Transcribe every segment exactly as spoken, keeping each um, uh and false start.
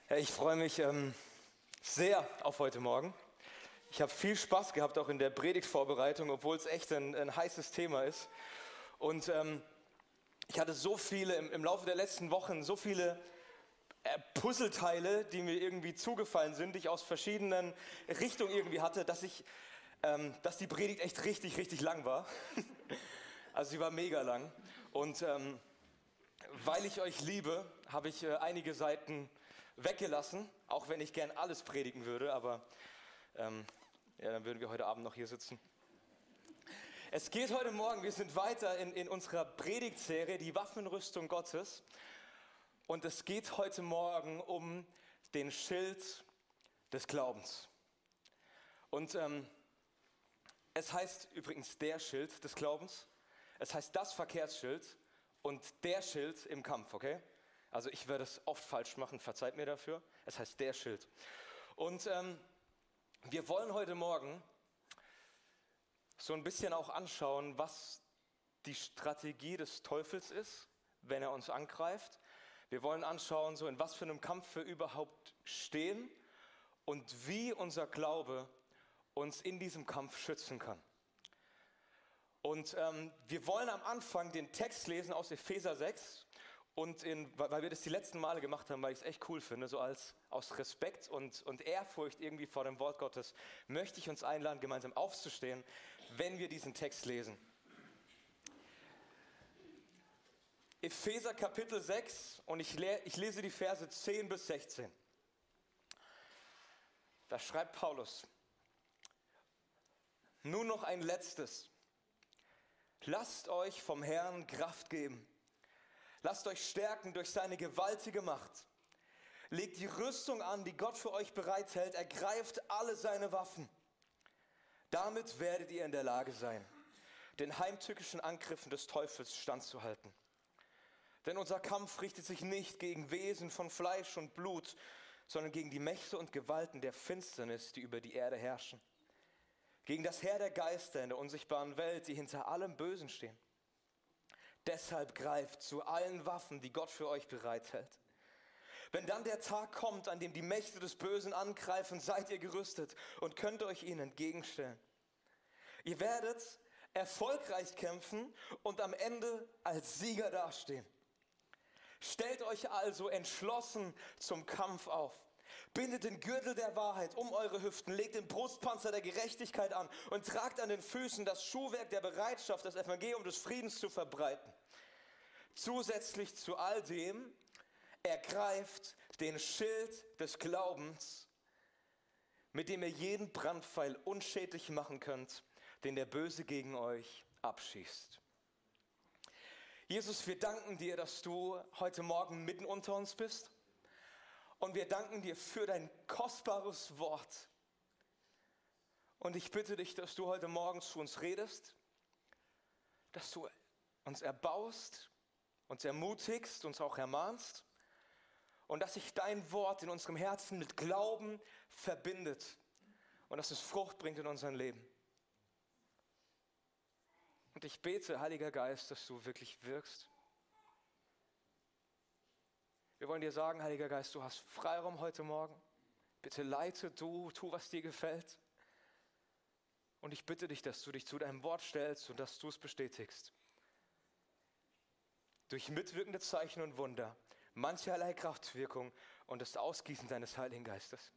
Ja, ich freue mich ähm, sehr auf heute Morgen. Ich habe viel Spaß gehabt, auch in der Predigtvorbereitung, obwohl es echt ein, ein heißes Thema ist. Und ähm, ich hatte so viele, im, im Laufe der letzten Wochen, so viele äh, Puzzleteile, die mir irgendwie zugefallen sind, die ich aus verschiedenen Richtungen irgendwie hatte, dass, ich, ähm, dass die Predigt echt richtig, richtig lang war. Also sie war mega lang. Und ähm, weil ich euch liebe, habe ich äh, einige Seiten weggelassen, auch wenn ich gern alles predigen würde, aber ähm, ja, dann würden wir heute Abend noch hier sitzen. Es geht heute Morgen, wir sind weiter in, in unserer Predigtserie, die Waffenrüstung Gottes. Und es geht heute Morgen um den Schild des Glaubens. Und ähm, es heißt übrigens der Schild des Glaubens, es heißt das Verkehrsschild und der Schild im Kampf, okay? Also ich werde es oft falsch machen, verzeiht mir dafür. Es heißt der Schild. Und ähm, wir wollen heute Morgen so ein bisschen auch anschauen, was die Strategie des Teufels ist, wenn er uns angreift. Wir wollen anschauen, so in was für einem Kampf wir überhaupt stehen und wie unser Glaube uns in diesem Kampf schützen kann. Und ähm, wir wollen am Anfang den Text lesen aus Epheser sechs. Und in, weil wir das die letzten Male gemacht haben, weil ich es echt cool finde, so als aus Respekt und, und Ehrfurcht irgendwie vor dem Wort Gottes, möchte ich uns einladen, gemeinsam aufzustehen, wenn wir diesen Text lesen. Epheser Kapitel sechs und ich, le- ich lese die Verse zehn bis sechzehn. Da schreibt Paulus: Nun noch ein letztes. Lasst euch vom Herrn Kraft geben. Lasst euch stärken durch seine gewaltige Macht. Legt die Rüstung an, die Gott für euch bereithält. Ergreift alle seine Waffen. Damit werdet ihr in der Lage sein, den heimtückischen Angriffen des Teufels standzuhalten. Denn unser Kampf richtet sich nicht gegen Wesen von Fleisch und Blut, sondern gegen die Mächte und Gewalten der Finsternis, die über die Erde herrschen. Gegen das Heer der Geister in der unsichtbaren Welt, die hinter allem Bösen stehen. Deshalb greift zu allen Waffen, die Gott für euch bereithält. Wenn dann der Tag kommt, an dem die Mächte des Bösen angreifen, seid ihr gerüstet und könnt euch ihnen entgegenstellen. Ihr werdet erfolgreich kämpfen und am Ende als Sieger dastehen. Stellt euch also entschlossen zum Kampf auf. Bindet den Gürtel der Wahrheit um eure Hüften, legt den Brustpanzer der Gerechtigkeit an und tragt an den Füßen das Schuhwerk der Bereitschaft, das Evangelium des Friedens zu verbreiten. Zusätzlich zu all dem ergreift den Schild des Glaubens, mit dem ihr jeden Brandpfeil unschädlich machen könnt, den der Böse gegen euch abschießt. Jesus, wir danken dir, dass du heute Morgen mitten unter uns bist. Und wir danken dir für dein kostbares Wort. Und ich bitte dich, dass du heute Morgen zu uns redest, dass du uns erbaust, uns ermutigst, uns auch ermahnst und dass sich dein Wort in unserem Herzen mit Glauben verbindet und dass es Frucht bringt in unserem Leben. Und ich bete, Heiliger Geist, dass du wirklich wirkst. Wir wollen dir sagen, Heiliger Geist, du hast Freiraum heute Morgen. Bitte leite du, tu, was dir gefällt. Und ich bitte dich, dass du dich zu deinem Wort stellst und dass du es bestätigst. Durch mitwirkende Zeichen und Wunder, mancherlei Kraftwirkung und das Ausgießen deines Heiligen Geistes.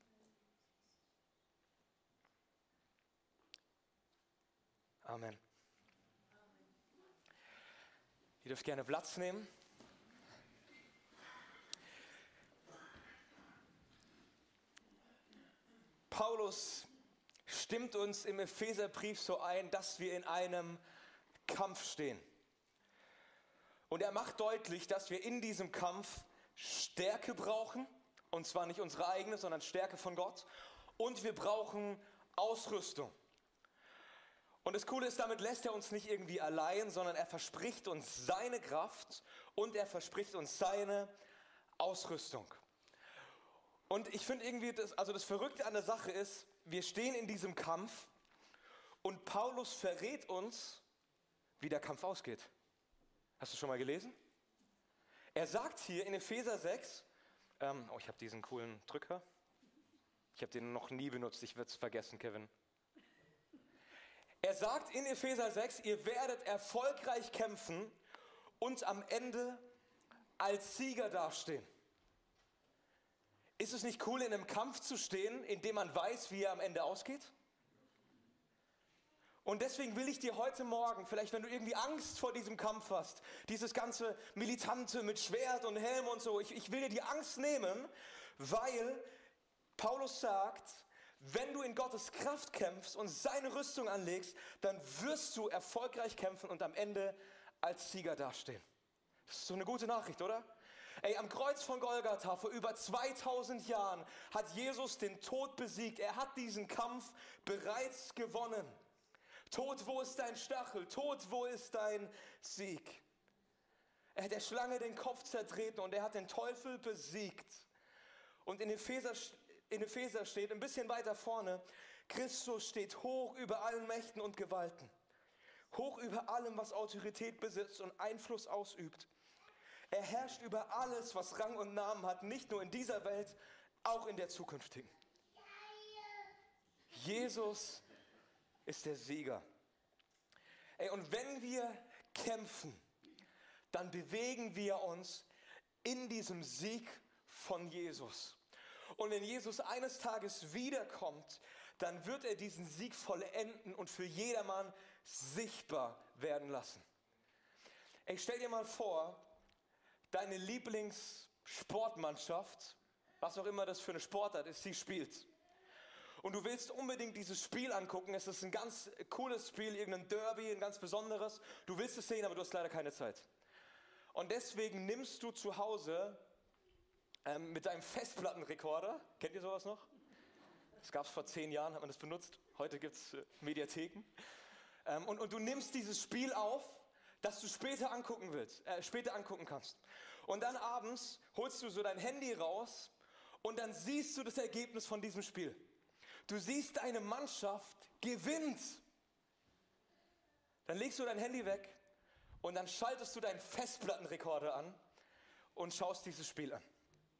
Amen. Ihr dürft gerne Platz nehmen. Paulus stimmt uns im Epheserbrief so ein, dass wir in einem Kampf stehen. Und er macht deutlich, dass wir in diesem Kampf Stärke brauchen, und zwar nicht unsere eigene, sondern Stärke von Gott. Und wir brauchen Ausrüstung. Und das Coole ist, damit lässt er uns nicht irgendwie allein, sondern er verspricht uns seine Kraft und er verspricht uns seine Ausrüstung. Und ich finde irgendwie, das, also das Verrückte an der Sache ist, wir stehen in diesem Kampf und Paulus verrät uns, wie der Kampf ausgeht. Hast du schon mal gelesen? Er sagt hier in Epheser sechs, Ähm, oh, ich habe diesen coolen Drücker. Ich habe den noch nie benutzt, ich werde es vergessen, Kevin. Er sagt in Epheser sechs, ihr werdet erfolgreich kämpfen und am Ende als Sieger dastehen. Ist es nicht cool, in einem Kampf zu stehen, in dem man weiß, wie er am Ende ausgeht? Und deswegen will ich dir heute Morgen, vielleicht wenn du irgendwie Angst vor diesem Kampf hast, dieses ganze Militante mit Schwert und Helm und so, ich, ich will dir die Angst nehmen, weil Paulus sagt, wenn du in Gottes Kraft kämpfst und seine Rüstung anlegst, dann wirst du erfolgreich kämpfen und am Ende als Sieger dastehen. Das ist so eine gute Nachricht, oder? Ey, am Kreuz von Golgatha vor über zweitausend Jahren hat Jesus den Tod besiegt. Er hat diesen Kampf bereits gewonnen. Tod, wo ist dein Stachel? Tod, wo ist dein Sieg? Er hat der Schlange den Kopf zertreten und er hat den Teufel besiegt. Und in Epheser, in Epheser steht, ein bisschen weiter vorne, Christus steht hoch über allen Mächten und Gewalten. Hoch über allem, was Autorität besitzt und Einfluss ausübt. Er herrscht über alles, was Rang und Namen hat, nicht nur in dieser Welt, auch in der zukünftigen. Jesus ist der Sieger. Ey, und wenn wir kämpfen, dann bewegen wir uns in diesem Sieg von Jesus. Und wenn Jesus eines Tages wiederkommt, dann wird er diesen Sieg vollenden und für jedermann sichtbar werden lassen. Ey, stell dir mal vor, deine Lieblingssportmannschaft, was auch immer das für eine Sportart ist, sie spielt. Und du willst unbedingt dieses Spiel angucken. Es ist ein ganz cooles Spiel, irgendein Derby, ein ganz besonderes. Du willst es sehen, aber du hast leider keine Zeit. Und deswegen nimmst du zu Hause ähm, mit deinem Festplattenrekorder, kennt ihr sowas noch? Das gab es vor zehn Jahren, hat man das benutzt. Heute gibt es äh, Mediatheken. Ähm, und, und du nimmst dieses Spiel auf, das du später angucken willst, äh, später angucken kannst. Und dann abends holst du so dein Handy raus und dann siehst du das Ergebnis von diesem Spiel. Du siehst, deine Mannschaft gewinnt. Dann legst du dein Handy weg und dann schaltest du deinen Festplattenrekorder an und schaust dieses Spiel an.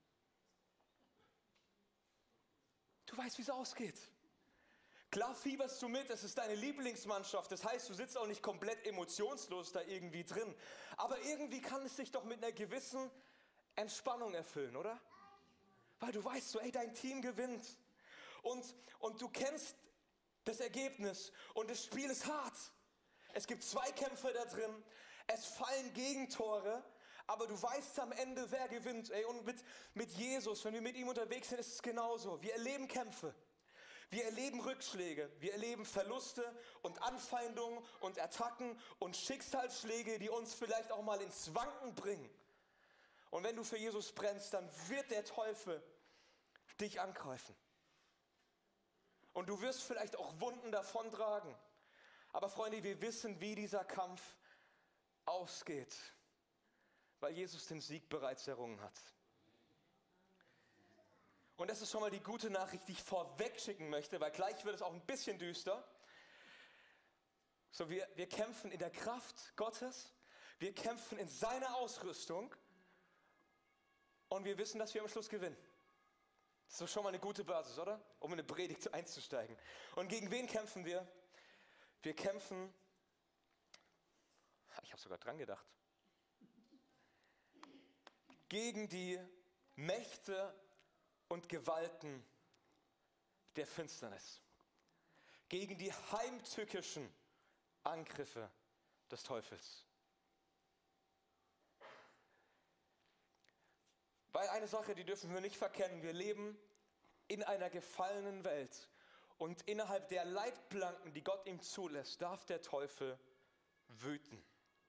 Du weißt, wie es ausgeht. Klar fieberst du mit, es ist deine Lieblingsmannschaft. Das heißt, du sitzt auch nicht komplett emotionslos da irgendwie drin. Aber irgendwie kann es dich doch mit einer gewissen Entspannung erfüllen, oder? Weil du weißt so, ey, dein Team gewinnt. Und, und du kennst das Ergebnis und das Spiel ist hart. Es gibt Zweikämpfe da drin, es fallen Gegentore, aber du weißt am Ende, wer gewinnt. Ey, und mit, mit Jesus, wenn wir mit ihm unterwegs sind, ist es genauso. Wir erleben Kämpfe, wir erleben Rückschläge, wir erleben Verluste und Anfeindungen und Attacken und Schicksalsschläge, die uns vielleicht auch mal ins Wanken bringen. Und wenn du für Jesus brennst, dann wird der Teufel dich angreifen. Und du wirst vielleicht auch Wunden davontragen. Aber Freunde, wir wissen, wie dieser Kampf ausgeht, weil Jesus den Sieg bereits errungen hat. Und das ist schon mal die gute Nachricht, die ich vorweg schicken möchte, weil gleich wird es auch ein bisschen düster. So, wir, wir kämpfen in der Kraft Gottes, wir kämpfen in seiner Ausrüstung und wir wissen, dass wir am Schluss gewinnen. Das ist doch schon mal eine gute Basis, oder? Um in eine Predigt einzusteigen. Und gegen wen kämpfen wir? Wir kämpfen, ich habe sogar dran gedacht, gegen die Mächte und Gewalten der Finsternis. Gegen die heimtückischen Angriffe des Teufels. Weil eine Sache, die dürfen wir nicht verkennen, wir leben in einer gefallenen Welt und innerhalb der Leitplanken, die Gott ihm zulässt, darf der Teufel wüten.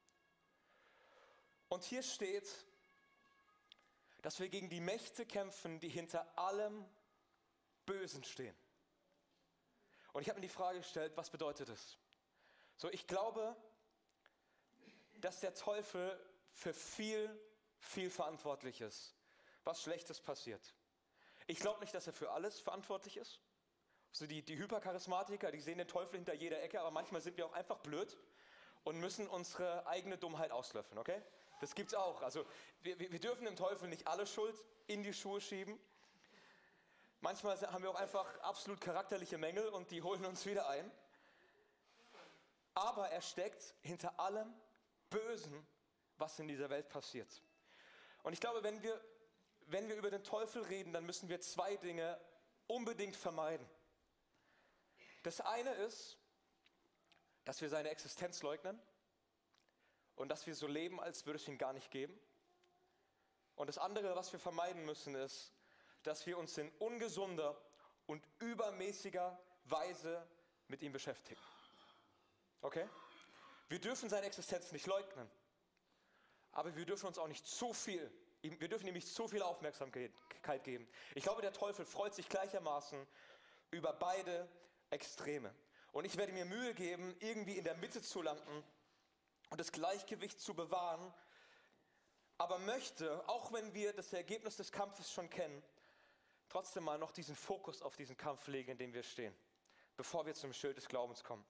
Und hier steht, dass wir gegen die Mächte kämpfen, die hinter allem Bösen stehen. Und ich habe mir die Frage gestellt, was bedeutet das? So, ich glaube, dass der Teufel für viel, viel verantwortlich ist, was Schlechtes passiert. Ich glaube nicht, dass er für alles verantwortlich ist. So die, die Hypercharismatiker, die sehen den Teufel hinter jeder Ecke, aber manchmal sind wir auch einfach blöd und müssen unsere eigene Dummheit auslöffeln, okay? Das gibt's auch. Also wir, wir dürfen dem Teufel nicht alle Schuld in die Schuhe schieben. Manchmal haben wir auch einfach absolut charakterliche Mängel und die holen uns wieder ein. Aber er steckt hinter allem Bösen, was in dieser Welt passiert. Und ich glaube, wenn wir, wenn wir über den Teufel reden, dann müssen wir zwei Dinge unbedingt vermeiden. Das eine ist, dass wir seine Existenz leugnen und dass wir so leben, als würde es ihn gar nicht geben. Und das andere, was wir vermeiden müssen, ist, dass wir uns in ungesunder und übermäßiger Weise mit ihm beschäftigen. Okay? Wir dürfen seine Existenz nicht leugnen, aber wir dürfen uns auch nicht zu viel, wir dürfen ihm nicht zu viel Aufmerksamkeit geben. Ich glaube, der Teufel freut sich gleichermaßen über beide Extreme. Und ich werde mir Mühe geben, irgendwie in der Mitte zu landen und das Gleichgewicht zu bewahren, aber möchte, auch wenn wir das Ergebnis des Kampfes schon kennen, trotzdem mal noch diesen Fokus auf diesen Kampf legen, in dem wir stehen, bevor wir zum Schild des Glaubens kommen.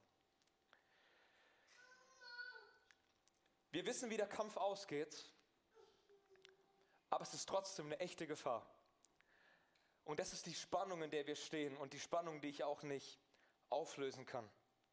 Wir wissen, wie der Kampf ausgeht, aber es ist trotzdem eine echte Gefahr. Und das ist die Spannung, in der wir stehen und die Spannung, die ich auch nicht auflösen kann.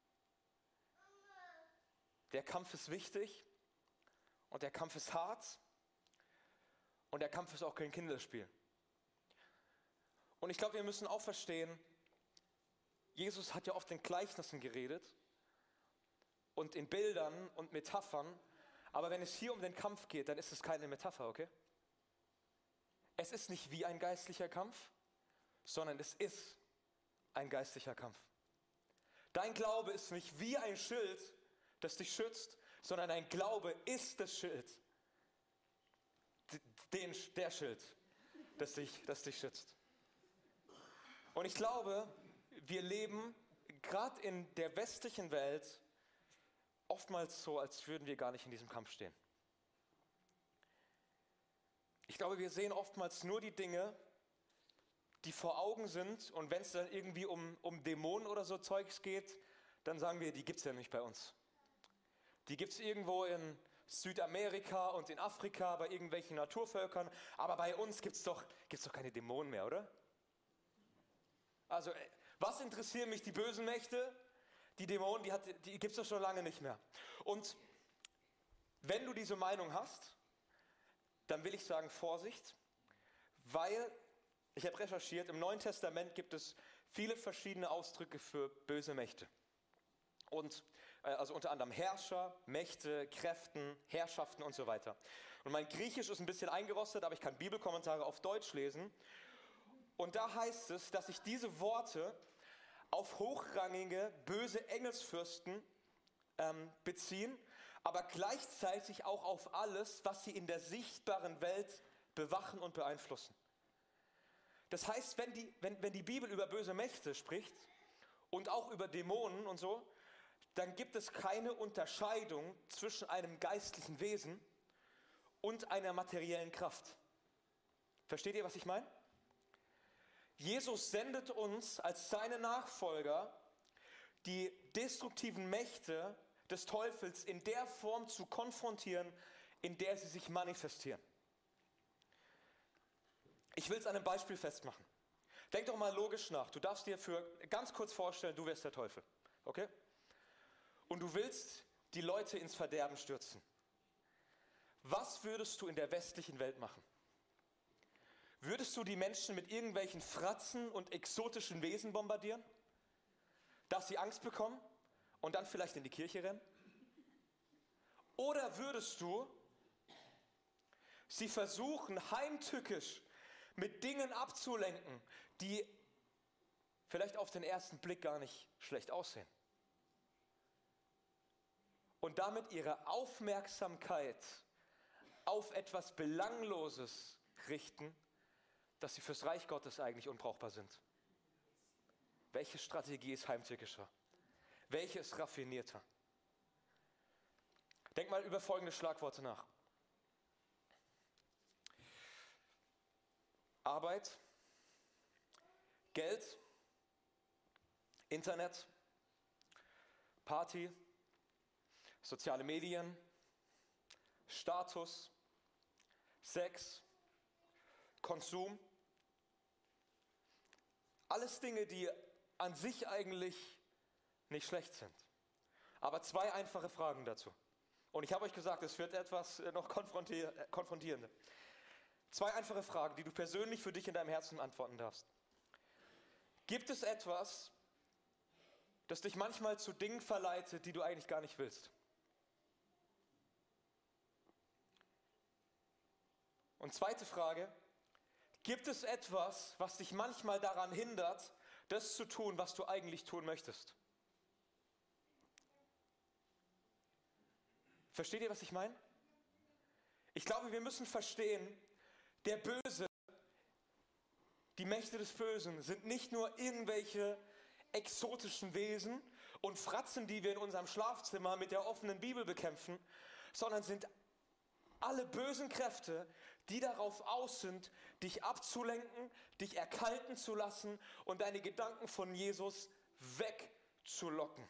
Der Kampf ist wichtig und der Kampf ist hart und der Kampf ist auch kein Kinderspiel. Und ich glaube, wir müssen auch verstehen, Jesus hat ja oft in Gleichnissen geredet und in Bildern und Metaphern, aber wenn es hier um den Kampf geht, dann ist es keine Metapher, okay? Es ist nicht wie ein geistlicher Kampf, sondern es ist ein geistlicher Kampf. Dein Glaube ist nicht wie ein Schild, das dich schützt, sondern dein Glaube ist das Schild. Den, der Schild, das dich, das dich schützt. Und ich glaube, wir leben gerade in der westlichen Welt oftmals so, als würden wir gar nicht in diesem Kampf stehen. Ich glaube, wir sehen oftmals nur die Dinge, die vor Augen sind, und wenn es dann irgendwie um, um Dämonen oder so Zeugs geht, dann sagen wir, die gibt es ja nicht bei uns. Die gibt es irgendwo in Südamerika und in Afrika bei irgendwelchen Naturvölkern, aber bei uns gibt es doch, gibt's doch keine Dämonen mehr, oder? Also, was interessieren mich die bösen Mächte? Die Dämonen, die, hat, die gibt es doch schon lange nicht mehr. Und wenn du diese Meinung hast, dann will ich sagen, Vorsicht, weil, ich habe recherchiert, im Neuen Testament gibt es viele verschiedene Ausdrücke für böse Mächte. Und äh, also unter anderem Herrscher, Mächte, Kräften, Herrschaften und so weiter. Und mein Griechisch ist ein bisschen eingerostet, aber ich kann Bibelkommentare auf Deutsch lesen. Und da heißt es, dass sich diese Worte auf hochrangige, böse Engelsfürsten ähm, beziehen, aber gleichzeitig auch auf alles, was sie in der sichtbaren Welt bewachen und beeinflussen. Das heißt, wenn die, wenn, wenn die Bibel über böse Mächte spricht und auch über Dämonen und so, dann gibt es keine Unterscheidung zwischen einem geistlichen Wesen und einer materiellen Kraft. Versteht ihr, was ich meine? Jesus sendet uns als seine Nachfolger, die destruktiven Mächte des Teufels in der Form zu konfrontieren, in der sie sich manifestieren. Ich will es an einem Beispiel festmachen. Denk doch mal logisch nach. Du darfst dir für ganz kurz vorstellen, du wärst der Teufel. Okay? Und du willst die Leute ins Verderben stürzen. Was würdest du in der westlichen Welt machen? Würdest du die Menschen mit irgendwelchen Fratzen und exotischen Wesen bombardieren? Dass sie Angst bekommen und dann vielleicht in die Kirche rennen? Oder würdest du sie versuchen, heimtückisch mit Dingen abzulenken, die vielleicht auf den ersten Blick gar nicht schlecht aussehen? Und damit ihre Aufmerksamkeit auf etwas Belangloses richten, dass sie fürs Reich Gottes eigentlich unbrauchbar sind. Welche Strategie ist heimtückischer? Welche ist raffinierter? Denk mal über folgende Schlagworte nach. Arbeit, Geld, Internet, Party, soziale Medien, Status, Sex, Konsum. Alles Dinge, die an sich eigentlich nicht schlecht sind. Aber zwei einfache Fragen dazu. Und ich habe euch gesagt, es wird etwas noch konfrontier- konfrontierender. Zwei einfache Fragen, die du persönlich für dich in deinem Herzen antworten darfst. Gibt es etwas, das dich manchmal zu Dingen verleitet, die du eigentlich gar nicht willst? Und zweite Frage, gibt es etwas, was dich manchmal daran hindert, das zu tun, was du eigentlich tun möchtest? Versteht ihr, was ich meine? Ich glaube, wir müssen verstehen, der Böse, die Mächte des Bösen sind nicht nur irgendwelche exotischen Wesen und Fratzen, die wir in unserem Schlafzimmer mit der offenen Bibel bekämpfen, sondern sind alle bösen Kräfte, die darauf aus sind, dich abzulenken, dich erkalten zu lassen und deine Gedanken von Jesus wegzulocken.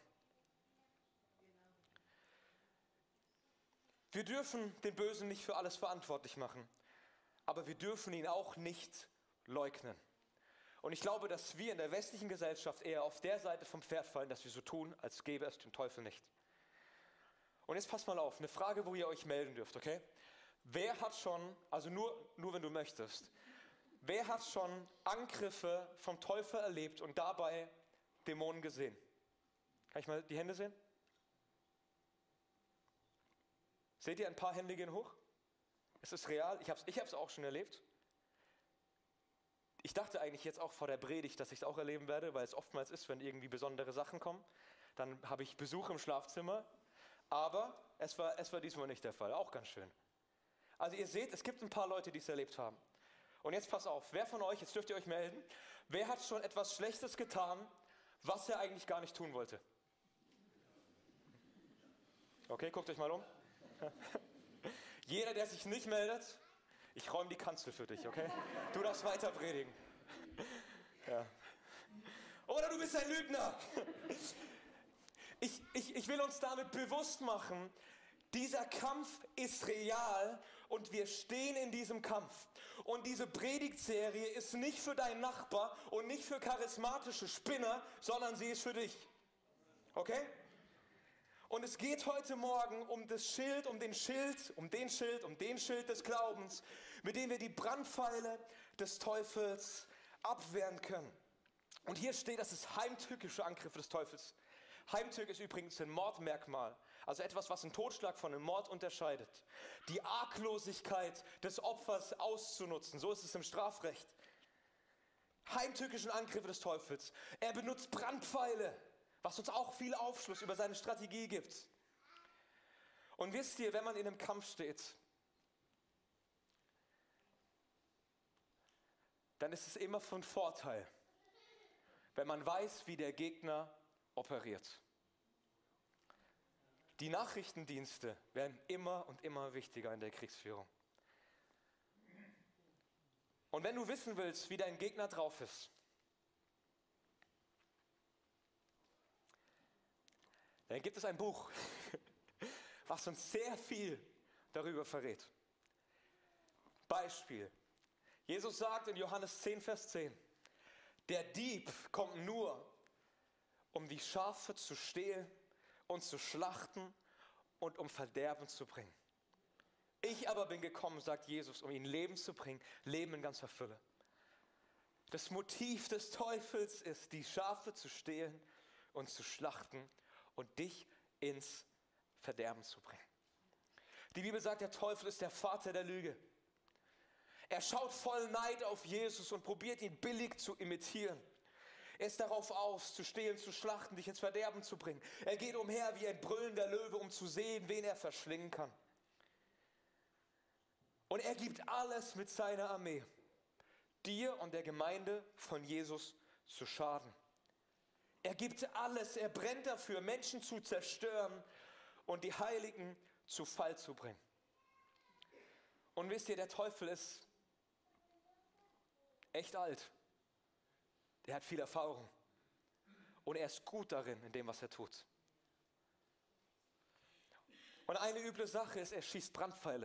Wir dürfen den Bösen nicht für alles verantwortlich machen, aber wir dürfen ihn auch nicht leugnen. Und ich glaube, dass wir in der westlichen Gesellschaft eher auf der Seite vom Pferd fallen, dass wir so tun, als gäbe es den Teufel nicht. Und jetzt passt mal auf, eine Frage, wo ihr euch melden dürft, okay? Wer hat schon, also nur, nur wenn du möchtest, wer hat schon Angriffe vom Teufel erlebt und dabei Dämonen gesehen? Kann ich mal die Hände sehen? Seht ihr, ein paar Hände gehen hoch? Es ist real, ich habe es ich hab's auch schon erlebt. Ich dachte eigentlich jetzt auch vor der Predigt, dass ich es auch erleben werde, weil es oftmals ist, wenn irgendwie besondere Sachen kommen, dann habe ich Besuch im Schlafzimmer, aber es war, es war diesmal nicht der Fall, auch ganz schön. Also ihr seht, es gibt ein paar Leute, die es erlebt haben. Und jetzt pass auf, wer von euch, jetzt dürft ihr euch melden, wer hat schon etwas Schlechtes getan, was er eigentlich gar nicht tun wollte? Okay, guckt euch mal um. Jeder, der sich nicht meldet, ich räume die Kanzel für dich, okay? Du darfst weiter predigen. Ja. Oder du bist ein Lügner. Ich, ich, ich will uns damit bewusst machen, dieser Kampf ist real und wir stehen in diesem Kampf. Und diese Predigtserie ist nicht für deinen Nachbar und nicht für charismatische Spinner, sondern sie ist für dich. Okay? Und es geht heute Morgen um das Schild, um den Schild, um den Schild, um den Schild des Glaubens, mit dem wir die Brandpfeile des Teufels abwehren können. Und hier steht, das ist heimtückische Angriffe des Teufels. Heimtück ist übrigens ein Mordmerkmal, also etwas, was einen Totschlag von einem Mord unterscheidet. Die Arglosigkeit des Opfers auszunutzen, so ist es im Strafrecht. Heimtückischen Angriffe des Teufels. Er benutzt Brandpfeile, was uns auch viel Aufschluss über seine Strategie gibt. Und wisst ihr, wenn man in einem Kampf steht, dann ist es immer von Vorteil, wenn man weiß, wie der Gegner operiert. Die Nachrichtendienste werden immer und immer wichtiger in der Kriegsführung. Und wenn du wissen willst, wie dein Gegner drauf ist, dann gibt es ein Buch, was uns sehr viel darüber verrät. Beispiel. Jesus sagt in Johannes zehn, Vers zehn, der Dieb kommt nur, um die Schafe zu stehlen und zu schlachten und um Verderben zu bringen. Ich aber bin gekommen, sagt Jesus, um ihnen Leben zu bringen, Leben in ganzer Fülle. Das Motiv des Teufels ist, die Schafe zu stehlen und zu schlachten und dich ins Verderben zu bringen. Die Bibel sagt, der Teufel ist der Vater der Lüge. Er schaut voll Neid auf Jesus und probiert ihn billig zu imitieren. Er ist darauf aus, zu stehlen, zu schlachten, dich ins Verderben zu bringen. Er geht umher wie ein brüllender Löwe, um zu sehen, wen er verschlingen kann. Und er gibt alles mit seiner Armee, dir und der Gemeinde von Jesus zu schaden. Er gibt alles, er brennt dafür, Menschen zu zerstören und die Heiligen zu Fall zu bringen. Und wisst ihr, der Teufel ist echt alt. Der hat viel Erfahrung. Und er ist gut darin, in dem, was er tut. Und eine üble Sache ist, er schießt Brandpfeile.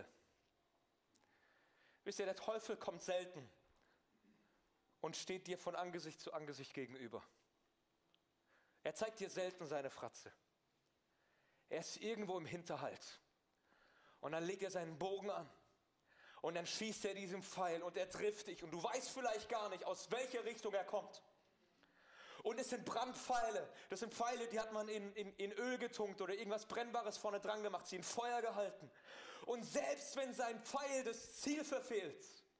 Wisst ihr, der Teufel kommt selten und steht dir von Angesicht zu Angesicht gegenüber. Er zeigt dir selten seine Fratze. Er ist irgendwo im Hinterhalt. Und dann legt er seinen Bogen an. Und dann schießt er diesen Pfeil und er trifft dich. Und du weißt vielleicht gar nicht, aus welcher Richtung er kommt. Und es sind Brandpfeile. Das sind Pfeile, die hat man in, in, in Öl getunkt oder irgendwas Brennbares vorne dran gemacht, sie in Feuer gehalten. Und selbst wenn sein Pfeil das Ziel verfehlt,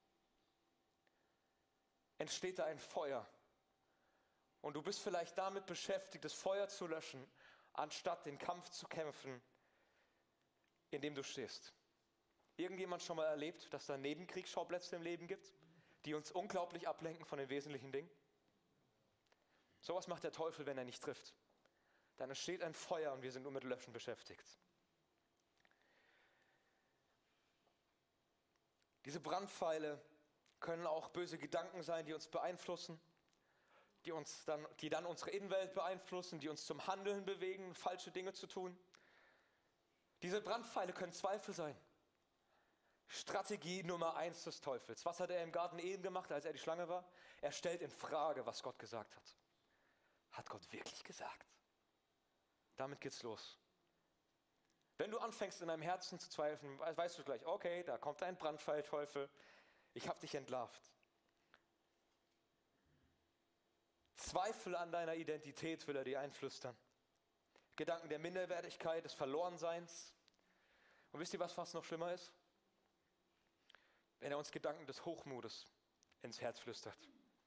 entsteht da ein Feuer. Und du bist vielleicht damit beschäftigt, das Feuer zu löschen, anstatt den Kampf zu kämpfen, in dem du stehst. Irgendjemand schon mal erlebt, dass da Nebenkriegsschauplätze im Leben gibt, die uns unglaublich ablenken von den wesentlichen Dingen? Sowas macht der Teufel, wenn er nicht trifft. Dann entsteht ein Feuer und wir sind nur mit Löschen beschäftigt. Diese Brandpfeile können auch böse Gedanken sein, die uns beeinflussen, die, uns dann, die dann unsere Innenwelt beeinflussen, die uns zum Handeln bewegen, falsche Dinge zu tun. Diese Brandpfeile können Zweifel sein. Strategie Nummer eins des Teufels. Was hat er im Garten Eden gemacht, als er die Schlange war? Er stellt in Frage, was Gott gesagt hat. Hat Gott wirklich gesagt? Damit geht's los. Wenn du anfängst in deinem Herzen zu zweifeln, weißt du gleich, okay, da kommt ein Brandpfeil, Teufel, ich habe dich entlarvt. Zweifel an deiner Identität will er dir einflüstern. Gedanken der Minderwertigkeit, des Verlorenseins. Und wisst ihr, was fast noch schlimmer ist? Wenn er uns Gedanken des Hochmutes ins Herz flüstert.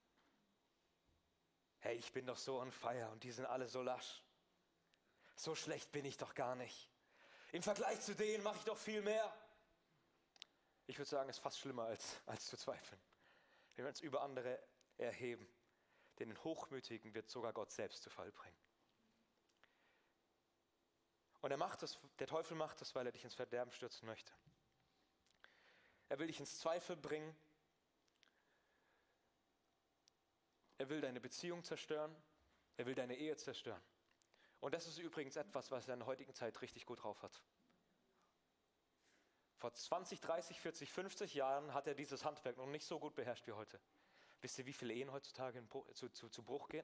Hey, ich bin doch so on fire und die sind alle so lasch. So schlecht bin ich doch gar nicht. Im Vergleich zu denen mache ich doch viel mehr. Ich würde sagen, es ist fast schlimmer als, als zu zweifeln. Wenn wir uns über andere erheben. Denn den Hochmütigen wird sogar Gott selbst zu Fall bringen. Und er macht das, der Teufel macht das, weil er dich ins Verderben stürzen möchte. Er will dich ins Zweifel bringen. Er will deine Beziehung zerstören. Er will deine Ehe zerstören. Und das ist übrigens etwas, was er in der heutigen Zeit richtig gut drauf hat. Vor zwanzig, dreißig, vierzig, fünfzig Jahren hat er dieses Handwerk noch nicht so gut beherrscht wie heute. Wisst ihr, wie viele Ehen heutzutage zu, zu, zu Bruch gehen?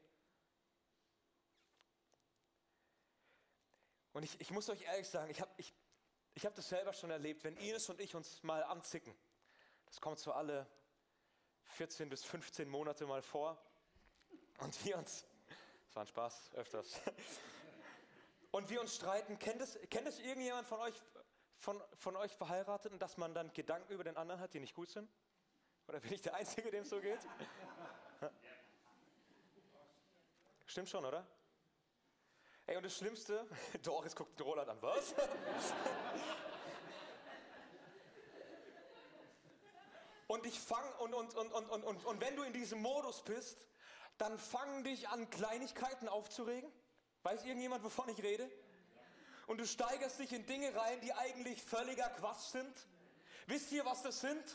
Und ich, ich muss euch ehrlich sagen, ich habe ich, ich hab das selber schon erlebt, wenn Ines und ich uns mal anzicken. Das kommt so alle vierzehn bis fünfzehn Monate mal vor. Und wir uns, das war ein Spaß, öfters. Und wir uns streiten. Kennt es, kennt es irgendjemand von euch, von, von euch Verheirateten, dass man dann Gedanken über den anderen hat, die nicht gut sind? Oder bin ich der Einzige, dem es so geht? Stimmt schon, oder? Ey, und das Schlimmste, Doris guckt den Roland an, was? Und ich fang, und, und, und, und, und, und, und wenn du in diesem Modus bist, dann fangen dich an, Kleinigkeiten aufzuregen. Weiß irgendjemand, wovon ich rede? Und du steigerst dich in Dinge rein, die eigentlich völliger Quatsch sind. Wisst ihr, was das sind?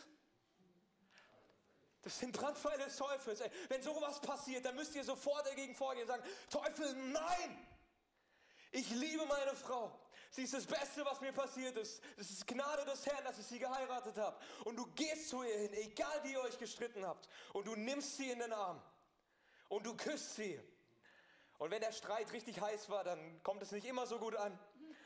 Das sind Brandpfeile des Teufels. Ey, wenn sowas passiert, dann müsst ihr sofort dagegen vorgehen und sagen, Teufel, nein! Ich liebe meine Frau. Sie ist das Beste, was mir passiert ist. Es ist Gnade des Herrn, dass ich sie geheiratet habe. Und du gehst zu ihr hin, egal wie ihr euch gestritten habt. Und du nimmst sie in den Arm. Und du küsst sie. Und wenn der Streit richtig heiß war, dann kommt es nicht immer so gut an.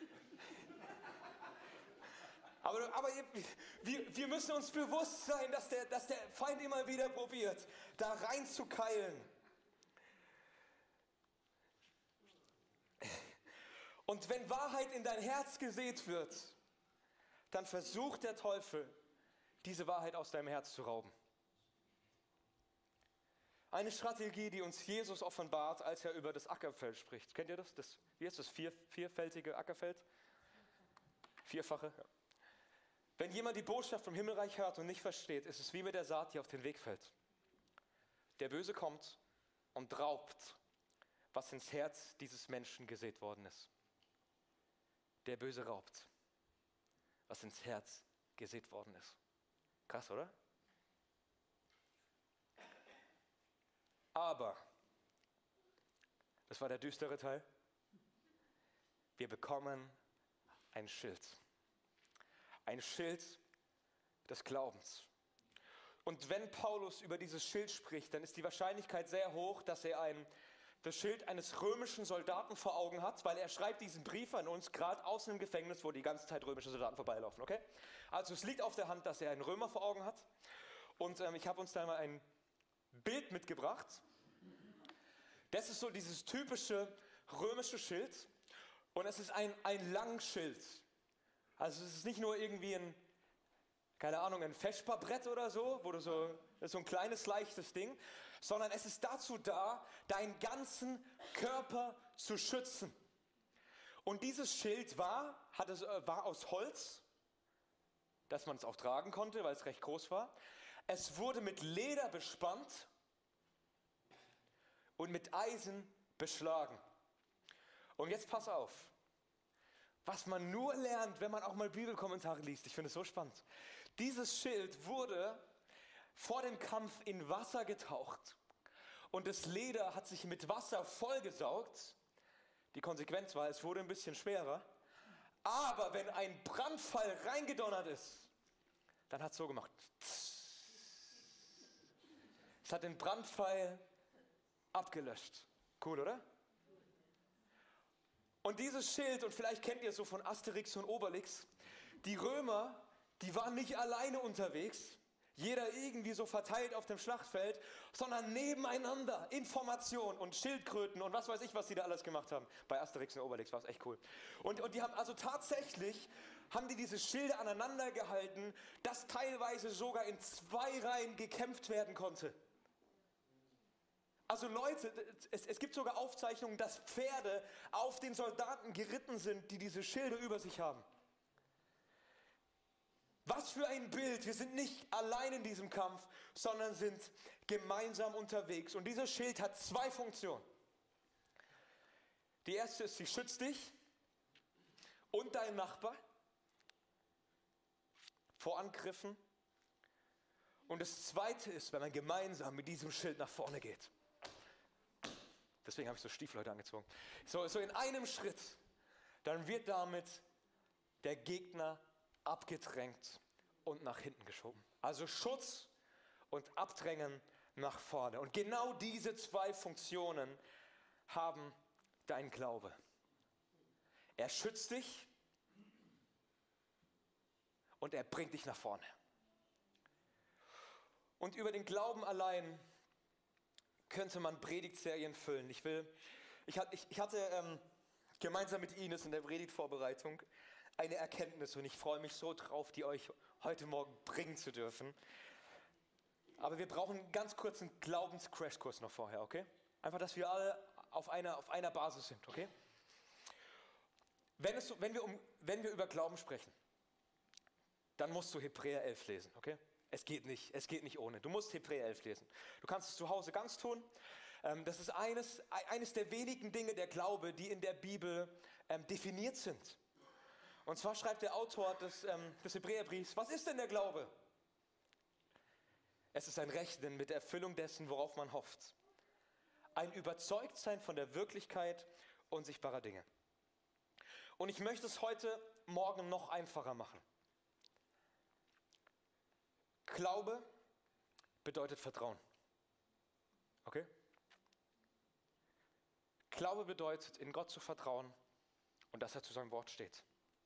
Aber, aber wir, wir müssen uns bewusst sein, dass der, dass der Feind immer wieder probiert, da reinzukeilen. Und wenn Wahrheit in dein Herz gesät wird, dann versucht der Teufel, diese Wahrheit aus deinem Herz zu rauben. Eine Strategie, die uns Jesus offenbart, als er über das Ackerfeld spricht. Kennt ihr das? das wie ist das? Vier, vierfältige Ackerfeld? Vierfache? Ja. Wenn jemand die Botschaft vom Himmelreich hört und nicht versteht, ist es wie mit der Saat, die auf den Weg fällt. Der Böse kommt und raubt, was ins Herz dieses Menschen gesät worden ist. Der Böse raubt, was ins Herz gesät worden ist. Krass, oder? Aber, das war der düstere Teil, wir bekommen ein Schild. ein Schild des Glaubens. Und wenn Paulus über dieses Schild spricht, dann ist die Wahrscheinlichkeit sehr hoch, dass er ein, das Schild eines römischen Soldaten vor Augen hat, weil er schreibt diesen Brief an uns gerade aus einem Gefängnis, wo die ganze Zeit römische Soldaten vorbeilaufen. Okay? Also es liegt auf der Hand, dass er einen Römer vor Augen hat. Und ähm, ich habe uns da mal ein Bild mitgebracht. Das ist so dieses typische römische Schild. Und es ist ein, ein Langschild. Also es ist nicht nur irgendwie ein, keine Ahnung, ein Feschbarbrett oder so, wo du so, das ist so ein kleines, leichtes Ding, sondern es ist dazu da, deinen ganzen Körper zu schützen. Und dieses Schild war, hat es, war aus Holz, dass man es auch tragen konnte, weil es recht groß war. Es wurde mit Leder bespannt und mit Eisen beschlagen. Und jetzt pass auf, was man nur lernt, wenn man auch mal Bibelkommentare liest. Ich finde es so spannend. Dieses Schild wurde vor dem Kampf in Wasser getaucht und das Leder hat sich mit Wasser vollgesaugt. Die Konsequenz war, es wurde ein bisschen schwerer. Aber wenn ein Brandpfeil reingedonnert ist, dann hat es so gemacht. Es hat den Brandpfeil abgelöscht. Cool, oder? Und dieses Schild, und vielleicht kennt ihr es so von Asterix und Obelix, die Römer, die waren nicht alleine unterwegs, jeder irgendwie so verteilt auf dem Schlachtfeld, sondern nebeneinander Information und Schildkröten und was weiß ich, was die da alles gemacht haben. Bei Asterix und Obelix war es echt cool. Und, und die haben also tatsächlich, haben die diese Schilde aneinander gehalten, dass teilweise sogar in zwei Reihen gekämpft werden konnte. Also Leute, es, es gibt sogar Aufzeichnungen, dass Pferde auf den Soldaten geritten sind, die diese Schilde über sich haben. Was für ein Bild. Wir sind nicht allein in diesem Kampf, sondern sind gemeinsam unterwegs. Und dieses Schild hat zwei Funktionen. Die erste ist, sie schützt dich und deinen Nachbar vor Angriffen. Und das zweite ist, wenn man gemeinsam mit diesem Schild nach vorne geht. Deswegen habe ich so Stiefel heute angezogen. So, so in einem Schritt, dann wird damit der Gegner abgedrängt und nach hinten geschoben. Also Schutz und Abdrängen nach vorne. Und genau diese zwei Funktionen haben dein Glaube. Er schützt dich und er bringt dich nach vorne. Und über den Glauben allein könnte man Predigtserien füllen. Ich will, ich, ich, ich hatte ähm, gemeinsam mit Ines in der Predigtvorbereitung eine Erkenntnis und ich freue mich so drauf, die euch heute Morgen bringen zu dürfen. Aber wir brauchen einen ganz kurzen Glaubens-Crashkurs noch vorher, okay? Einfach, dass wir alle auf einer, auf einer Basis sind, okay? Wenn, es, wenn, wir um, wenn wir über Glauben sprechen, dann musst du Hebräer elf lesen, okay? Es geht nicht, es geht nicht ohne. Du musst Hebräer elf lesen. Du kannst es zu Hause ganz tun. Das ist eines, eines der wenigen Dinge der Glaube, die in der Bibel ähm, definiert sind. Und zwar schreibt der Autor des, ähm, des Hebräerbriefs, was ist denn der Glaube? Es ist ein Rechnen mit der Erfüllung dessen, worauf man hofft. Ein Überzeugtsein von der Wirklichkeit unsichtbarer Dinge. Und ich möchte es heute Morgen noch einfacher machen. Glaube bedeutet Vertrauen. Okay? Glaube bedeutet, in Gott zu vertrauen und dass er zu seinem Wort steht.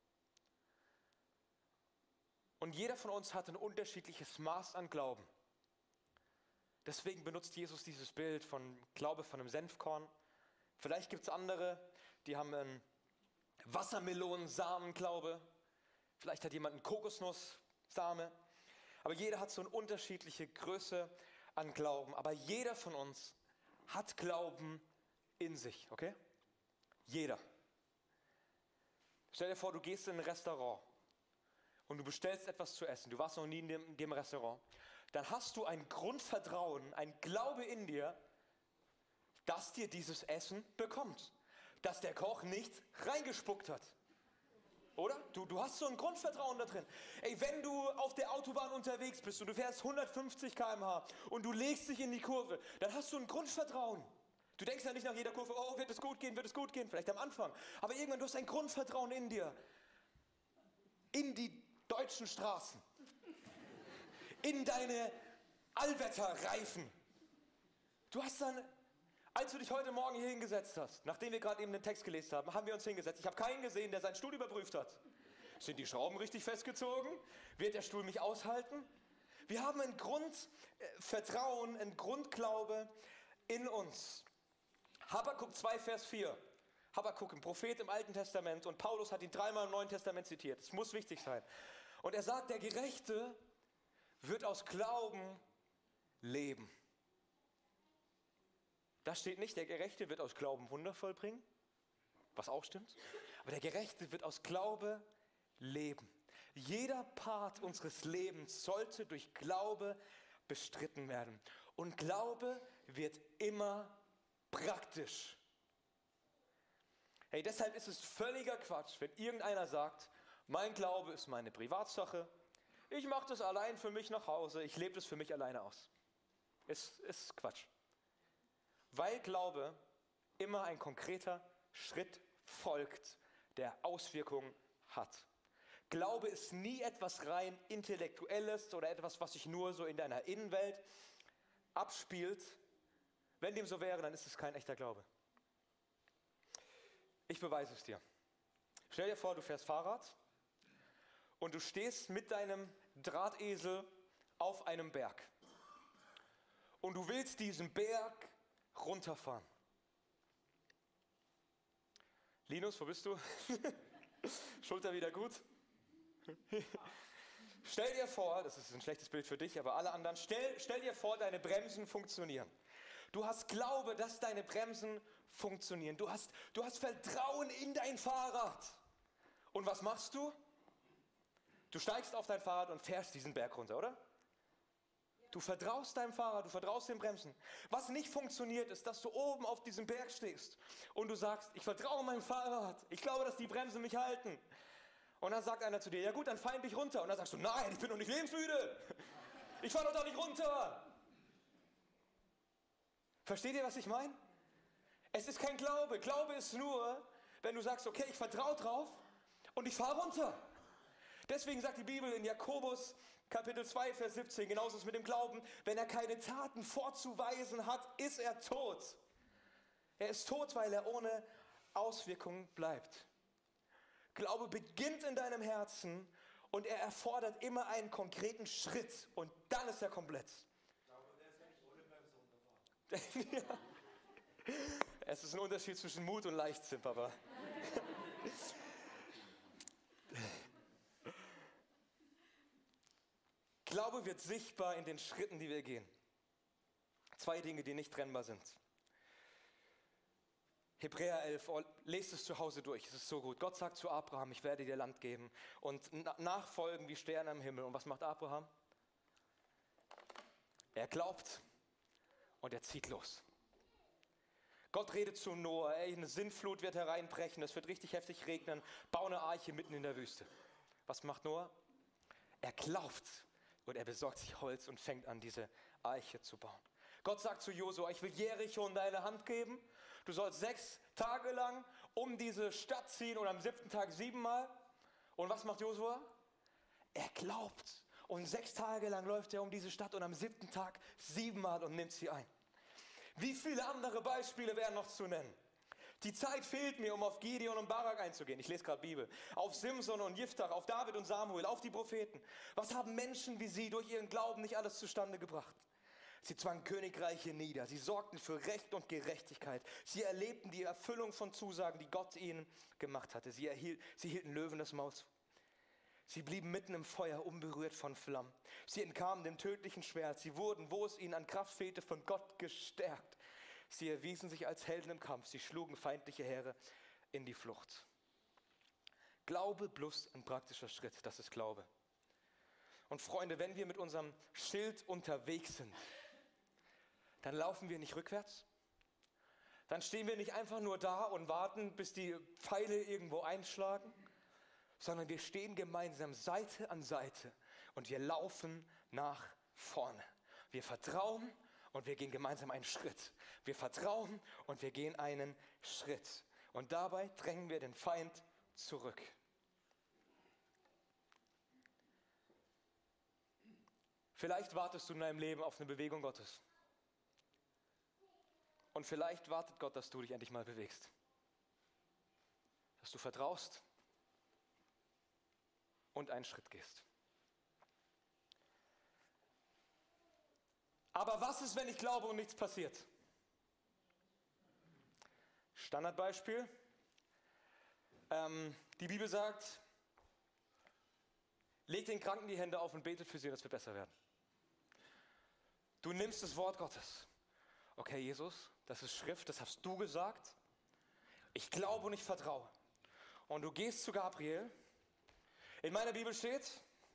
Und jeder von uns hat ein unterschiedliches Maß an Glauben. Deswegen benutzt Jesus dieses Bild von Glaube von einem Senfkorn. Vielleicht gibt es andere, die haben einen Wassermelonensamenglaube. Vielleicht hat jemand einen Kokosnusssame. Aber jeder hat so eine unterschiedliche Größe an Glauben. Aber jeder von uns hat Glauben in sich, okay? Jeder. Stell dir vor, du gehst in ein Restaurant und du bestellst etwas zu essen. Du warst noch nie in dem, in dem Restaurant. Dann hast du ein Grundvertrauen, ein Glaube in dir, dass dir dieses Essen bekommt. Dass der Koch nicht reingespuckt hat. Oder? Du, du hast so ein Grundvertrauen da drin. Ey, wenn du auf der Autobahn unterwegs bist und du fährst hundertfünfzig Kilometer pro Stunde und du legst dich in die Kurve, dann hast du ein Grundvertrauen. Du denkst ja nicht nach jeder Kurve, oh, wird es gut gehen, wird es gut gehen, vielleicht am Anfang. Aber irgendwann, du hast ein Grundvertrauen in dir. In die deutschen Straßen, in deine Allwetterreifen. Du hast dann, als du dich heute Morgen hier hingesetzt hast, nachdem wir gerade eben den Text gelesen haben, haben wir uns hingesetzt. Ich habe keinen gesehen, der seinen Stuhl überprüft hat. Sind die Schrauben richtig festgezogen? Wird der Stuhl mich aushalten? Wir haben ein Grundvertrauen, ein Grundglaube in uns. Habakuk zwei, Vers vier. Habakuk, ein Prophet im Alten Testament, und Paulus hat ihn dreimal im Neuen Testament zitiert. Es muss wichtig sein. Und er sagt, der Gerechte wird aus Glauben leben. Da steht nicht, der Gerechte wird aus Glauben Wunder vollbringen, was auch stimmt. Aber der Gerechte wird aus Glaube leben. Jeder Part unseres Lebens sollte durch Glaube bestritten werden. Und Glaube wird immer praktisch. Hey, deshalb ist es völliger Quatsch, wenn irgendeiner sagt, mein Glaube ist meine Privatsache, ich mache das allein für mich nach Hause, ich lebe das für mich alleine aus. Ist, ist Quatsch. Weil Glaube immer ein konkreter Schritt folgt, der Auswirkungen hat. Glaube ist nie etwas rein Intellektuelles oder etwas, was sich nur so in deiner Innenwelt abspielt. Wenn dem so wäre, dann ist es kein echter Glaube. Ich beweise es dir. Stell dir vor, du fährst Fahrrad und du stehst mit deinem Drahtesel auf einem Berg. Und du willst diesen Berg runterfahren. Linus, wo bist du? Schulter wieder gut? Stell dir vor, das ist ein schlechtes Bild für dich, aber alle anderen, stell, stell dir vor, deine Bremsen funktionieren. Du hast Glaube, dass deine Bremsen funktionieren. Du hast, du hast Vertrauen in dein Fahrrad. Und was machst du? Du steigst auf dein Fahrrad und fährst diesen Berg runter, oder? Du vertraust deinem Fahrrad, du vertraust den Bremsen. Was nicht funktioniert, ist, dass du oben auf diesem Berg stehst und du sagst, ich vertraue meinem Fahrrad. Ich glaube, dass die Bremsen mich halten. Und dann sagt einer zu dir, ja gut, dann fall dich runter. Und dann sagst du, nein, ich bin doch nicht lebensmüde. Ich fahr doch da nicht runter. Versteht ihr, was ich meine? Es ist kein Glaube. Glaube ist nur, wenn du sagst, okay, ich vertraue drauf und ich fahre runter. Deswegen sagt die Bibel in Jakobus Kapitel zwei, Vers siebzehn, genauso ist es mit dem Glauben, wenn er keine Taten vorzuweisen hat, ist er tot. Er ist tot, weil er ohne Auswirkungen bleibt. Glaube beginnt in deinem Herzen und er erfordert immer einen konkreten Schritt und dann ist er komplett. Ich glaube, der ist ja nicht ohne Bremse runterfahren. Ja. Es ist ein Unterschied zwischen Mut und Leichtsinn, Papa. Glaube wird sichtbar in den Schritten, die wir gehen. Zwei Dinge, die nicht trennbar sind. Hebräer elf, oh, lest es zu Hause durch, es ist so gut. Gott sagt zu Abraham, ich werde dir Land geben und nachfolgen wie Sterne am Himmel. Und was macht Abraham? Er glaubt und er zieht los. Gott redet zu Noah, ey, eine Sintflut wird hereinbrechen, es wird richtig heftig regnen, bau eine Arche mitten in der Wüste. Was macht Noah? Er glaubt und er besorgt sich Holz und fängt an, diese Arche zu bauen. Gott sagt zu Josua, ich will Jericho in deine Hand geben. Du sollst sechs Tage lang um diese Stadt ziehen und am siebten Tag siebenmal. Und was macht Josua? Er glaubt. Und sechs Tage lang läuft er um diese Stadt und am siebten Tag siebenmal und nimmt sie ein. Wie viele andere Beispiele wären noch zu nennen? Die Zeit fehlt mir, um auf Gideon und Barak einzugehen. Ich lese gerade Bibel. Auf Simson und Jiftach, auf David und Samuel, auf die Propheten. Was haben Menschen wie sie durch ihren Glauben nicht alles zustande gebracht? Sie zwangen Königreiche nieder. Sie sorgten für Recht und Gerechtigkeit. Sie erlebten die Erfüllung von Zusagen, die Gott ihnen gemacht hatte. Sie, erhielt, sie hielten Löwen das Maul. Sie blieben mitten im Feuer, unberührt von Flammen. Sie entkamen dem tödlichen Schwert. Sie wurden, wo es ihnen an Kraft fehlte, von Gott gestärkt. Sie erwiesen sich als Helden im Kampf. Sie schlugen feindliche Heere in die Flucht. Glaube plus ein praktischer Schritt, das ist Glaube. Und Freunde, wenn wir mit unserem Schild unterwegs sind, dann laufen wir nicht rückwärts. Dann stehen wir nicht einfach nur da und warten, bis die Pfeile irgendwo einschlagen, sondern wir stehen gemeinsam Seite an Seite und wir laufen nach vorne. Wir vertrauen und wir gehen gemeinsam einen Schritt. Wir vertrauen und wir gehen einen Schritt. Und dabei drängen wir den Feind zurück. Vielleicht wartest du in deinem Leben auf eine Bewegung Gottes. Und vielleicht wartet Gott, dass du dich endlich mal bewegst. Dass du vertraust und einen Schritt gehst. Aber was ist, wenn ich glaube und nichts passiert? Standardbeispiel. Ähm, die Bibel sagt, leg den Kranken die Hände auf und betet für sie, dass wir besser werden. Du nimmst das Wort Gottes. Okay, Jesus, das ist Schrift, das hast du gesagt. Ich glaube und ich vertraue. Und du gehst zu Gabriel. In meiner Bibel steht,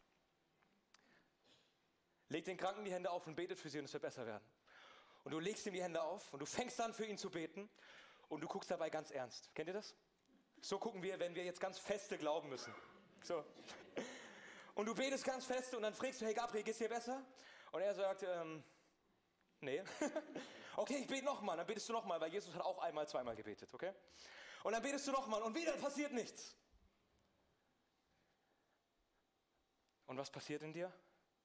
leg den Kranken die Hände auf und betet für sie, und es wird besser werden. Und du legst ihm die Hände auf und du fängst an, für ihn zu beten. Und du guckst dabei ganz ernst. Kennt ihr das? So gucken wir, wenn wir jetzt ganz feste glauben müssen. So. Und du betest ganz feste und dann fragst du, hey Gabriel, geht's dir besser? Und er sagt, ähm, nee. Okay, ich bete nochmal. Dann betest du nochmal, weil Jesus hat auch einmal, zweimal gebetet, okay? Und dann betest du nochmal und wieder passiert nichts. Und was passiert in dir?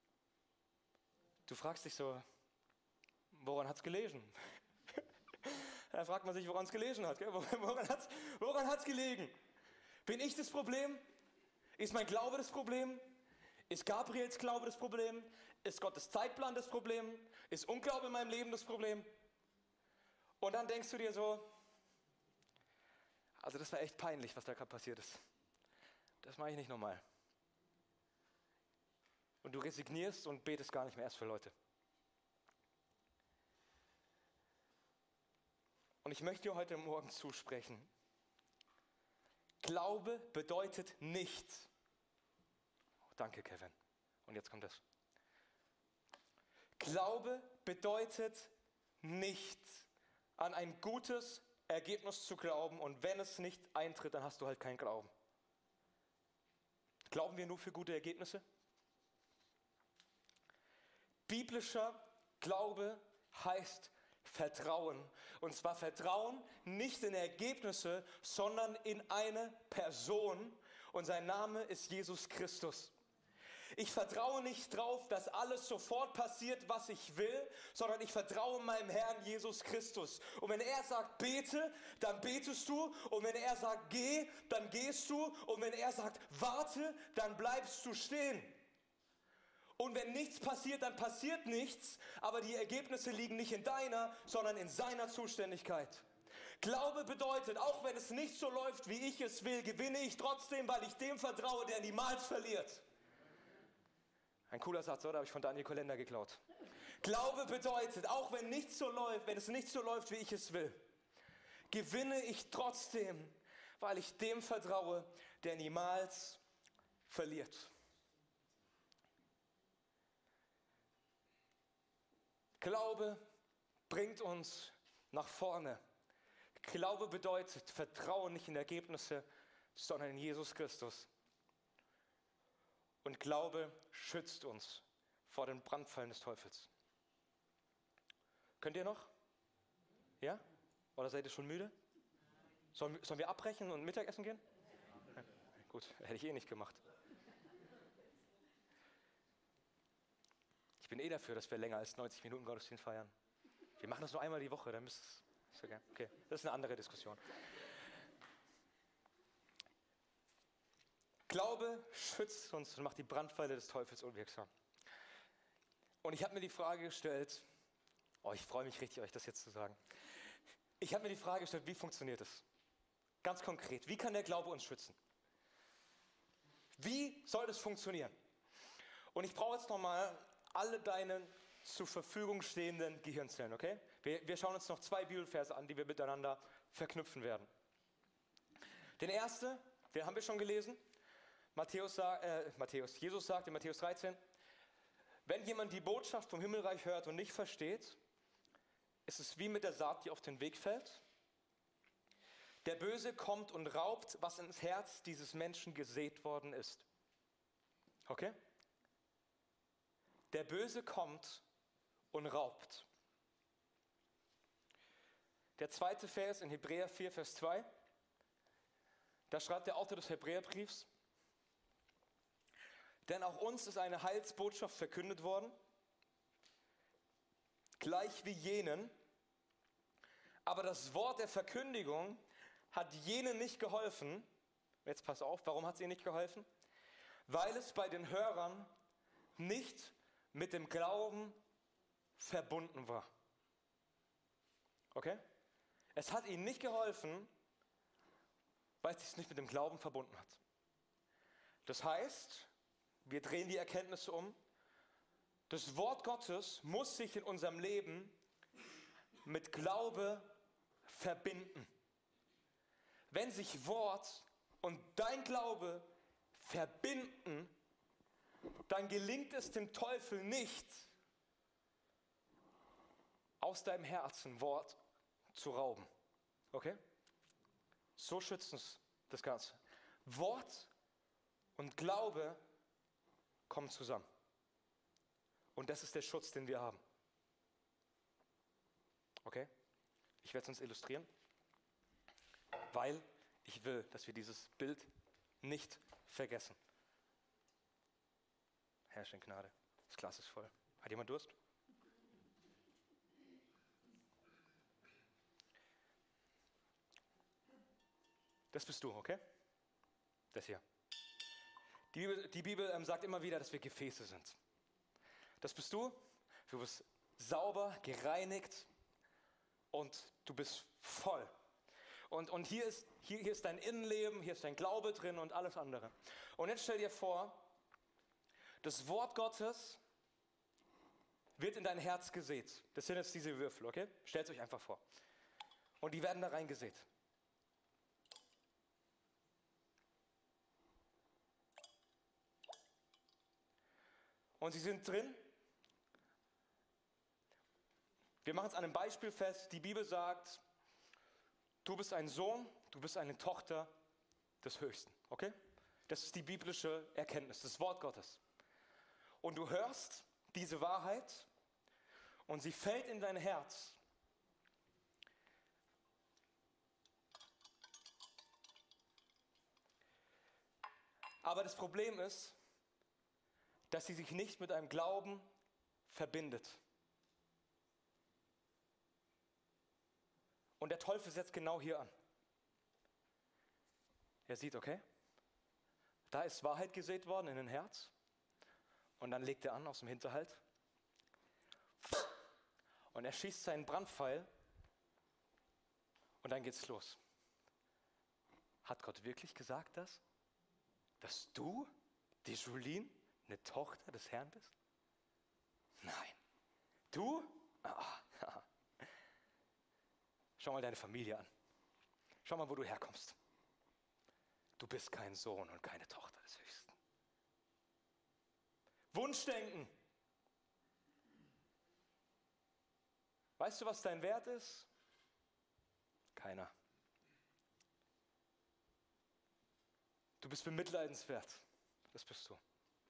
Du fragst dich so, woran hat's gelegen? Da fragt man sich, woran es gelegen hat. Gell? Woran hat es woran hat's gelegen? Bin ich das Problem? Ist mein Glaube das Problem? Ist Gabriels Glaube das Problem? Ist Gottes Zeitplan das Problem? Ist Unglaube in meinem Leben das Problem? Und dann denkst du dir so, also das war echt peinlich, was da gerade passiert ist. Das mache ich nicht nochmal. Und du resignierst und betest gar nicht mehr erst für Leute. Und ich möchte dir heute Morgen zusprechen. Glaube bedeutet nicht. Oh, danke, Kevin. Und jetzt kommt das. Glaube bedeutet nicht, an ein gutes Ergebnis zu glauben, und wenn es nicht eintritt, dann hast du halt keinen Glauben. Glauben wir nur für gute Ergebnisse? Biblischer Glaube heißt Vertrauen. Und zwar Vertrauen nicht in Ergebnisse, sondern in eine Person. Und sein Name ist Jesus Christus. Ich vertraue nicht drauf, dass alles sofort passiert, was ich will, sondern ich vertraue meinem Herrn Jesus Christus. Und wenn er sagt, bete, dann betest du. Und wenn er sagt, geh, dann gehst du. Und wenn er sagt, warte, dann bleibst du stehen. Und wenn nichts passiert, dann passiert nichts, aber die Ergebnisse liegen nicht in deiner, sondern in seiner Zuständigkeit. Glaube bedeutet, auch wenn es nicht so läuft, wie ich es will, gewinne ich trotzdem, weil ich dem vertraue, der niemals verliert. Ein cooler Satz, oder? Habe ich von Daniel Kolender geklaut. Glaube bedeutet, auch wenn nichts so läuft, wenn es nicht so läuft, wie ich es will, gewinne ich trotzdem, weil ich dem vertraue, der niemals verliert. Glaube bringt uns nach vorne. Glaube bedeutet Vertrauen nicht in Ergebnisse, sondern in Jesus Christus. Und Glaube schützt uns vor den Brandpfeilen des Teufels. Könnt ihr noch? Ja? Oder seid ihr schon müde? Sollen, sollen wir abbrechen und Mittagessen gehen? Ja, gut, hätte ich eh nicht gemacht. Ich bin eh dafür, dass wir länger als neunzig Minuten Gottesdienst feiern. Wir machen das nur einmal die Woche, dann müsst es. Okay, das ist eine andere Diskussion. Glaube schützt uns und macht die Brandpfeile des Teufels unwirksam. Und ich habe mir die Frage gestellt, oh, ich freue mich richtig, euch das jetzt zu sagen. Ich habe mir die Frage gestellt, wie funktioniert das? Ganz konkret, wie kann der Glaube uns schützen? Wie soll das funktionieren? Und ich brauche jetzt nochmal alle deine zur Verfügung stehenden Gehirnzellen, okay? Wir, wir schauen uns noch zwei Bibelverse an, die wir miteinander verknüpfen werden. Den ersten, den haben wir schon gelesen. Matthäus, äh, Matthäus, Jesus sagt in Matthäus dreizehn, wenn jemand die Botschaft vom Himmelreich hört und nicht versteht, ist es wie mit der Saat, die auf den Weg fällt. Der Böse kommt und raubt, was ins Herz dieses Menschen gesät worden ist. Okay? Der Böse kommt und raubt. Der zweite Vers in Hebräer vier, Vers zwei, da schreibt der Autor des Hebräerbriefs, denn auch uns ist eine Heilsbotschaft verkündet worden, gleich wie jenen, aber das Wort der Verkündigung hat jenen nicht geholfen. Jetzt pass auf, warum hat es ihnen nicht geholfen? Weil es bei den Hörern nicht mit dem Glauben verbunden war. Okay? Es hat ihnen nicht geholfen, weil es sich nicht mit dem Glauben verbunden hat. Das heißt, wir drehen die Erkenntnisse um. Das Wort Gottes muss sich in unserem Leben mit Glaube verbinden. Wenn sich Wort und dein Glaube verbinden, dann gelingt es dem Teufel nicht, aus deinem Herzen Wort zu rauben. Okay? So schützt uns das Ganze. Wort und Glaube kommen zusammen. Und das ist der Schutz, den wir haben. Okay? Ich werde es uns illustrieren, weil ich will, dass wir dieses Bild nicht vergessen. Herrsche in Gnade. Das Glas ist voll. Hat jemand Durst? Das bist du, okay? Das hier. Die Bibel, die Bibel ähm, sagt immer wieder, dass wir Gefäße sind. Das bist du. Du bist sauber, gereinigt und du bist voll. Und, und hier, ist, hier, hier ist dein Innenleben, hier ist dein Glaube drin und alles andere. Und jetzt stell dir vor, das Wort Gottes wird in dein Herz gesät. Das sind jetzt diese Würfel, okay? Stellt es euch einfach vor. Und die werden da reingesät. Und sie sind drin. Wir machen es an einem Beispiel fest. Die Bibel sagt, du bist ein Sohn, du bist eine Tochter des Höchsten. Okay? Das ist die biblische Erkenntnis, das Wort Gottes. Und du hörst diese Wahrheit und sie fällt in dein Herz. Aber das Problem ist, dass sie sich nicht mit einem Glauben verbindet. Und der Teufel setzt genau hier an. Er sieht, okay, da ist Wahrheit gesät worden in ein Herz. Und dann legt er an aus dem Hinterhalt. Und er schießt seinen Brandpfeil. Und dann geht's los. Hat Gott wirklich gesagt das? Dass du, die Julien, eine Tochter des Herrn bist? Nein. Du? Ah, ah. Schau mal deine Familie an. Schau mal, wo du herkommst. Du bist kein Sohn und keine Tochter des Höchsten. Wunschdenken. Weißt du, was dein Wert ist? Keiner. Du bist bemitleidenswert. Das bist du.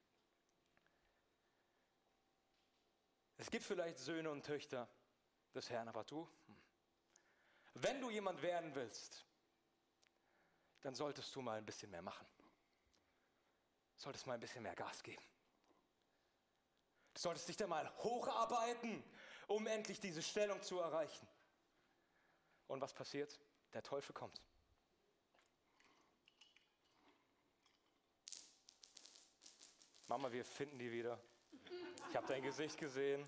Es gibt vielleicht Söhne und Töchter des Herrn, aber du, hm. wenn du jemand werden willst, dann solltest du mal ein bisschen mehr machen. Solltest mal ein bisschen mehr Gas geben. Du solltest dich da mal hocharbeiten, um endlich diese Stellung zu erreichen. Und was passiert? Der Teufel kommt. Mama, wir finden die wieder. Ich habe dein Gesicht gesehen.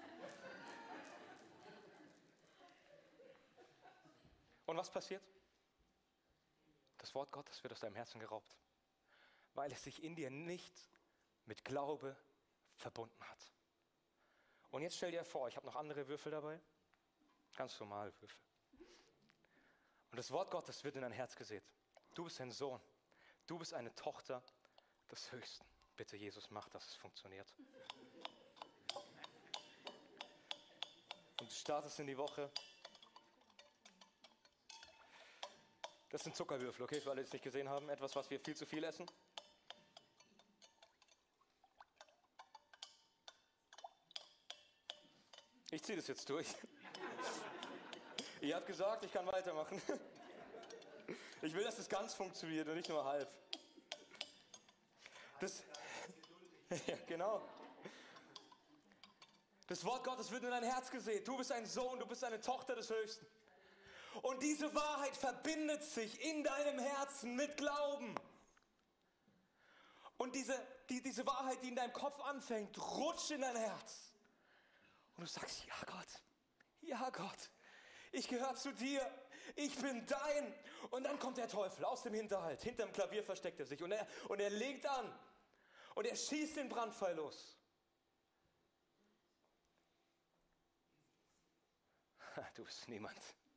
Und was passiert? Das Wort Gottes wird aus deinem Herzen geraubt, weil es sich in dir nicht mit Glaube verbunden hat. Und jetzt stell dir vor, ich habe noch andere Würfel dabei, ganz normale Würfel. Und das Wort Gottes wird in dein Herz gesät. Du bist ein Sohn, du bist eine Tochter des Höchsten. Bitte, Jesus, mach, dass es funktioniert. Und du startest in die Woche. Das sind Zuckerwürfel, okay, für alle, die es nicht gesehen haben. Etwas, was wir viel zu viel essen. Ich ziehe das jetzt durch. Ihr habt gesagt, ich kann weitermachen. Ich will, dass das ganz funktioniert und nicht nur halb. Das, ja, genau. Das Wort Gottes wird in dein Herz gesät. Du bist ein Sohn, du bist eine Tochter des Höchsten. Und diese Wahrheit verbindet sich in deinem Herzen mit Glauben. Und diese, die, diese Wahrheit, die in deinem Kopf anfängt, rutscht in dein Herz. Und du sagst, ja Gott, ja Gott, ich gehöre zu dir, ich bin dein. Und dann kommt der Teufel aus dem Hinterhalt, hinterm Klavier versteckt er sich und er, und er legt an und er schießt den Brandpfeil los. Du bist niemand.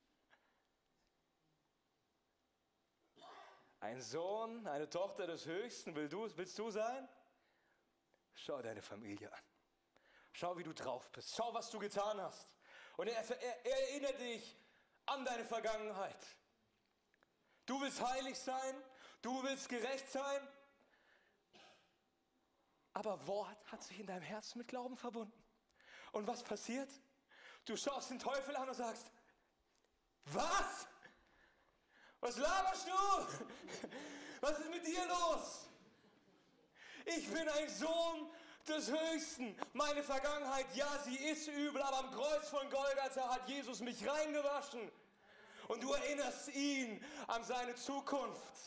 Ein Sohn, eine Tochter des Höchsten, willst du, willst du sein? Schau deine Familie an. Schau, wie du drauf bist. Schau, was du getan hast. Und er, er, er erinnert dich an deine Vergangenheit. Du willst heilig sein, du willst gerecht sein. Aber Wort hat sich in deinem Herzen mit Glauben verbunden. Und was passiert? Du schaust den Teufel an und sagst, was? Was laberst du? Was ist mit dir los? Ich bin ein Sohn des Höchsten. Meine Vergangenheit, ja, sie ist übel, aber am Kreuz von Golgatha hat Jesus mich reingewaschen. Und du erinnerst ihn an seine Zukunft.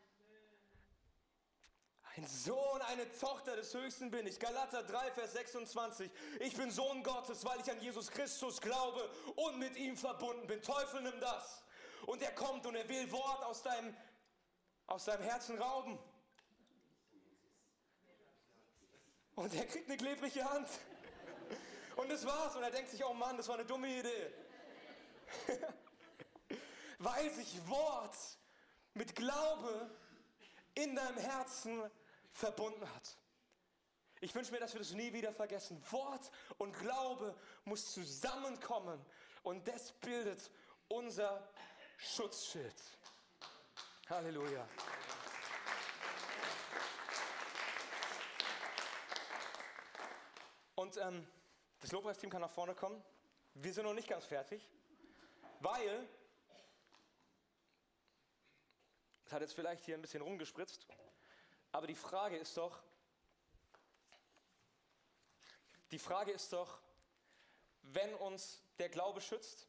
Ein Sohn, eine Tochter des Höchsten bin ich. Galater drei, Vers sechsundzwanzig. Ich bin Sohn Gottes, weil ich an Jesus Christus glaube und mit ihm verbunden bin. Teufel, nimm das. Und er kommt und er will Wort aus deinem, aus deinem Herzen rauben. Und er kriegt eine klebrige Hand. Und das war's. Und er denkt sich, oh Mann, das war eine dumme Idee. Weil sich Wort mit Glaube in deinem Herzen verbunden hat. Ich wünsche mir, dass wir das nie wieder vergessen. Wort und Glaube muss zusammenkommen. Und das bildet unser Schutzschild. Halleluja. Und ähm, das Lobpreisteam kann nach vorne kommen. Wir sind noch nicht ganz fertig, weil es hat jetzt vielleicht hier ein bisschen rumgespritzt, aber die Frage ist doch, die Frage ist doch, wenn uns der Glaube schützt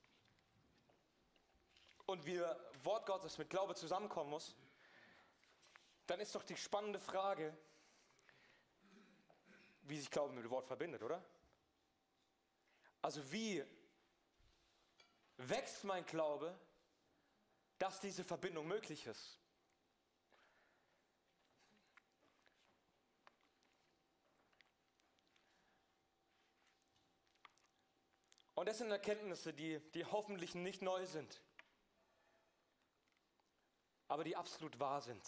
und wir Wort Gottes mit Glaube zusammenkommen muss, dann ist doch die spannende Frage, wie sich Glaube mit Wort verbindet, oder? Also wie wächst mein Glaube, dass diese Verbindung möglich ist? Und das sind Erkenntnisse, die, die hoffentlich nicht neu sind, aber die absolut wahr sind.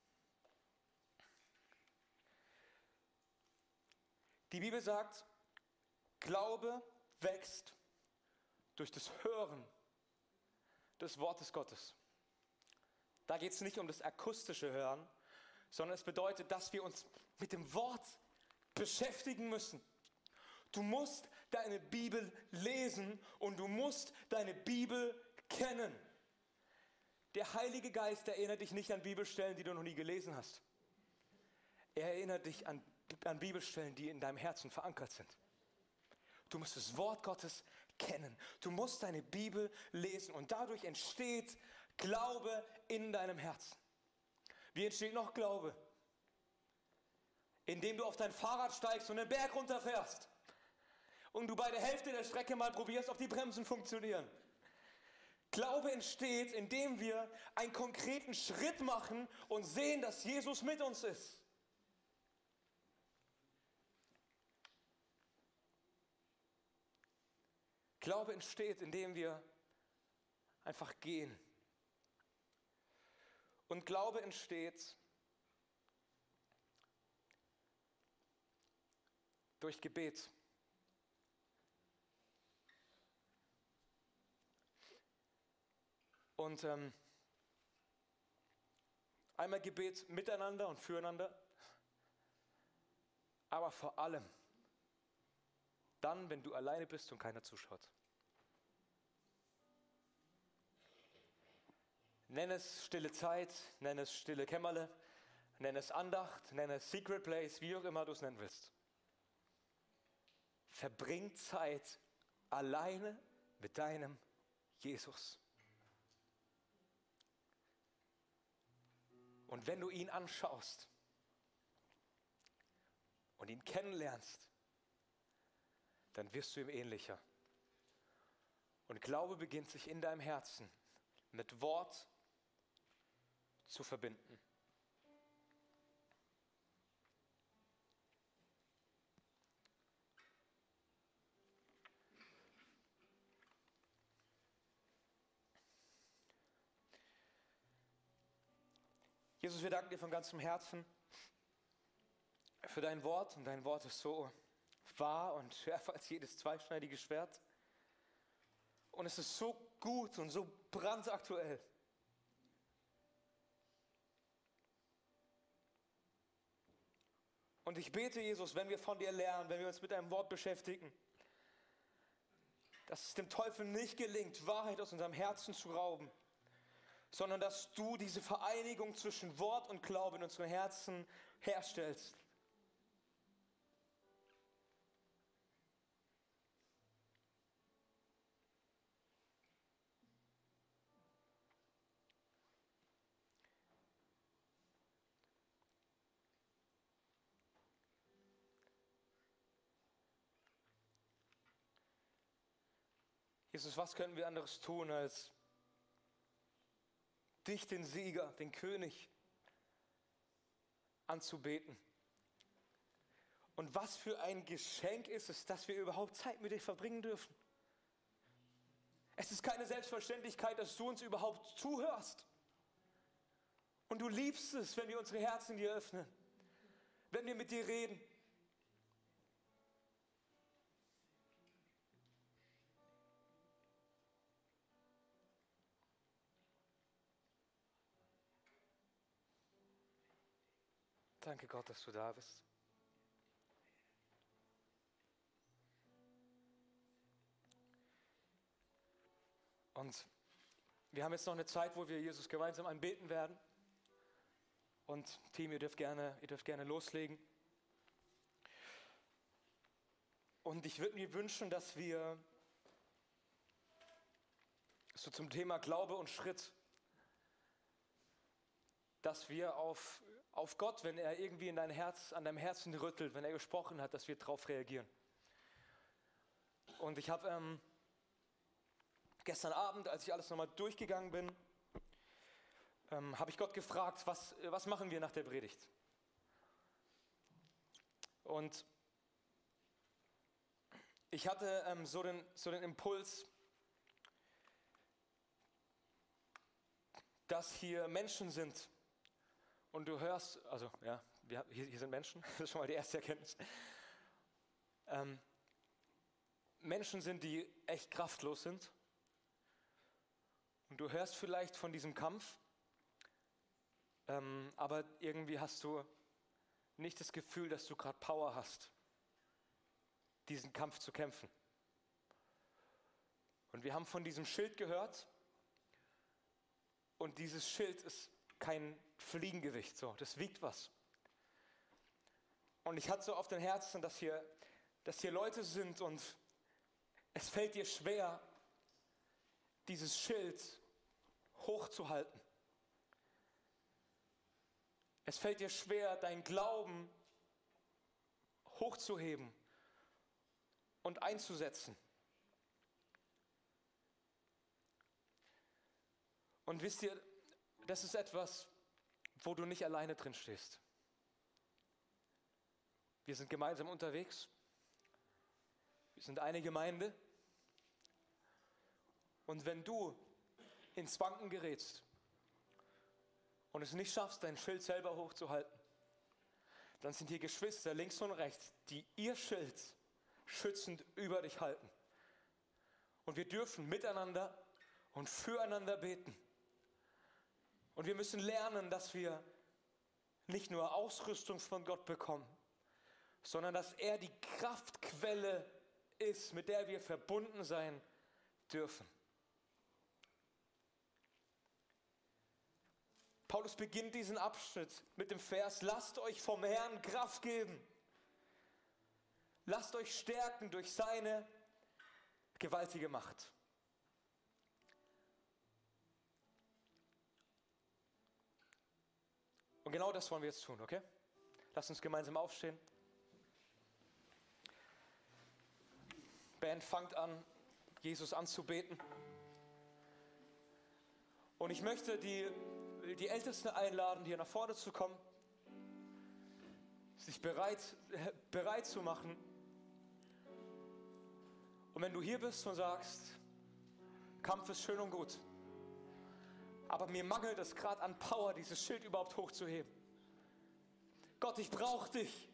Die Bibel sagt, Glaube wächst durch das Hören des Wortes Gottes. Da geht es nicht um das akustische Hören, sondern es bedeutet, dass wir uns mit dem Wort beschäftigen müssen. Du musst deine Bibel lesen und du musst deine Bibel kennen. Der Heilige Geist erinnert dich nicht an Bibelstellen, die du noch nie gelesen hast. Er erinnert dich an, an Bibelstellen, die in deinem Herzen verankert sind. Du musst das Wort Gottes kennen. Du musst deine Bibel lesen und dadurch entsteht Glaube in deinem Herzen. Wie entsteht noch Glaube? Indem du auf dein Fahrrad steigst und den Berg runterfährst. Und du bei der Hälfte der Strecke mal probierst, ob die Bremsen funktionieren. Glaube entsteht, indem wir einen konkreten Schritt machen und sehen, dass Jesus mit uns ist. Glaube entsteht, indem wir einfach gehen. Und Glaube entsteht durch Gebet. Und ähm, einmal Gebet miteinander und füreinander, aber vor allem dann, wenn du alleine bist und keiner zuschaut. Nenn es stille Zeit, nenn es stille Kämmerle, nenn es Andacht, nenn es Secret Place, wie auch immer du es nennen willst. verbring Zeit alleine mit deinem Jesus. Und wenn du ihn anschaust und ihn kennenlernst, dann wirst du ihm ähnlicher. Und Glaube beginnt sich in deinem Herzen mit Wort zu verbinden. Jesus, wir danken dir von ganzem Herzen für dein Wort. Und dein Wort ist so wahr und schärfer als jedes zweischneidige Schwert. Und es ist so gut und so brandaktuell. Und ich bete, Jesus, wenn wir von dir lernen, wenn wir uns mit deinem Wort beschäftigen, dass es dem Teufel nicht gelingt, Wahrheit aus unserem Herzen zu rauben, sondern dass du diese Vereinigung zwischen Wort und Glaube in unseren Herzen herstellst. Jesus, was können wir anderes tun, als dich, den Sieger, den König, anzubeten? Und was für ein Geschenk ist es, dass wir überhaupt Zeit mit dir verbringen dürfen. Es ist keine Selbstverständlichkeit, dass du uns überhaupt zuhörst. Und du liebst es, wenn wir unsere Herzen dir öffnen, wenn wir mit dir reden. Danke Gott, dass du da bist. Und wir haben jetzt noch eine Zeit, wo wir Jesus gemeinsam anbeten werden. Und Team, ihr dürft gerne, ihr dürft gerne loslegen. Und ich würde mir wünschen, dass wir so zum Thema Glaube und Schritt, dass wir auf, auf Gott, wenn er irgendwie in dein Herz, an deinem Herzen rüttelt, wenn er gesprochen hat, dass wir darauf reagieren. Und ich habe ähm, gestern Abend, als ich alles nochmal durchgegangen bin, ähm, habe ich Gott gefragt, was, was machen wir nach der Predigt? Und ich hatte ähm, so, den, so den Impuls, dass hier Menschen sind und du hörst, also ja, wir, hier, hier sind Menschen, das ist schon mal die erste Erkenntnis. Ähm, Menschen sind, die echt kraftlos sind. Und du hörst vielleicht von diesem Kampf, ähm, aber irgendwie hast du nicht das Gefühl, dass du gerade Power hast, diesen Kampf zu kämpfen. Und wir haben von diesem Schild gehört. Und dieses Schild ist kein Fliegengewicht, so, das wiegt was. Und ich hatte so auf dem Herzen, dass hier, dass hier Leute sind und es fällt dir schwer, dieses Schild hochzuhalten. Es fällt dir schwer, dein Glauben hochzuheben und einzusetzen. Und wisst ihr, das ist etwas, wo du nicht alleine drin stehst. Wir sind gemeinsam unterwegs. Wir sind eine Gemeinde. Und wenn du ins Wanken gerätst und es nicht schaffst, dein Schild selber hochzuhalten, dann sind hier Geschwister links und rechts, die ihr Schild schützend über dich halten. Und wir dürfen miteinander und füreinander beten. Und wir müssen lernen, dass wir nicht nur Ausrüstung von Gott bekommen, sondern dass er die Kraftquelle ist, mit der wir verbunden sein dürfen. Paulus beginnt diesen Abschnitt mit dem Vers: Lasst euch vom Herrn Kraft geben. Lasst euch stärken durch seine gewaltige Macht. Und genau das wollen wir jetzt tun, okay? Lasst uns gemeinsam aufstehen. Band, fangt an, Jesus anzubeten. Und ich möchte die, die Ältesten einladen, hier nach vorne zu kommen, sich bereit, bereit zu machen. Und wenn du hier bist und sagst, Kampf ist schön und gut, aber mir mangelt es gerade an Power, dieses Schild überhaupt hochzuheben. Gott, ich brauche dich.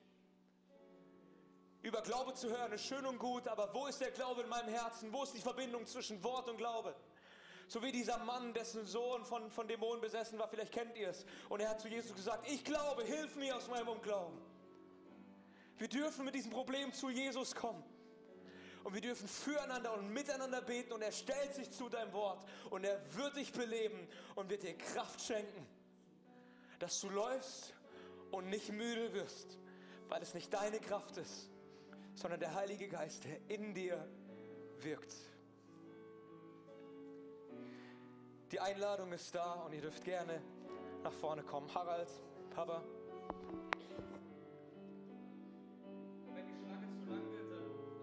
Über Glaube zu hören ist schön und gut, aber wo ist der Glaube in meinem Herzen? Wo ist die Verbindung zwischen Wort und Glaube? So wie dieser Mann, dessen Sohn von, von Dämonen besessen war, vielleicht kennt ihr es. Und er hat zu Jesus gesagt, ich glaube, hilf mir aus meinem Unglauben. Wir dürfen mit diesem Problem zu Jesus kommen. Und wir dürfen füreinander und miteinander beten und er stellt sich zu deinem Wort und er wird dich beleben und wird dir Kraft schenken, dass du läufst und nicht müde wirst, weil es nicht deine Kraft ist, sondern der Heilige Geist, der in dir wirkt. Die Einladung ist da und ihr dürft gerne nach vorne kommen. Harald, Papa.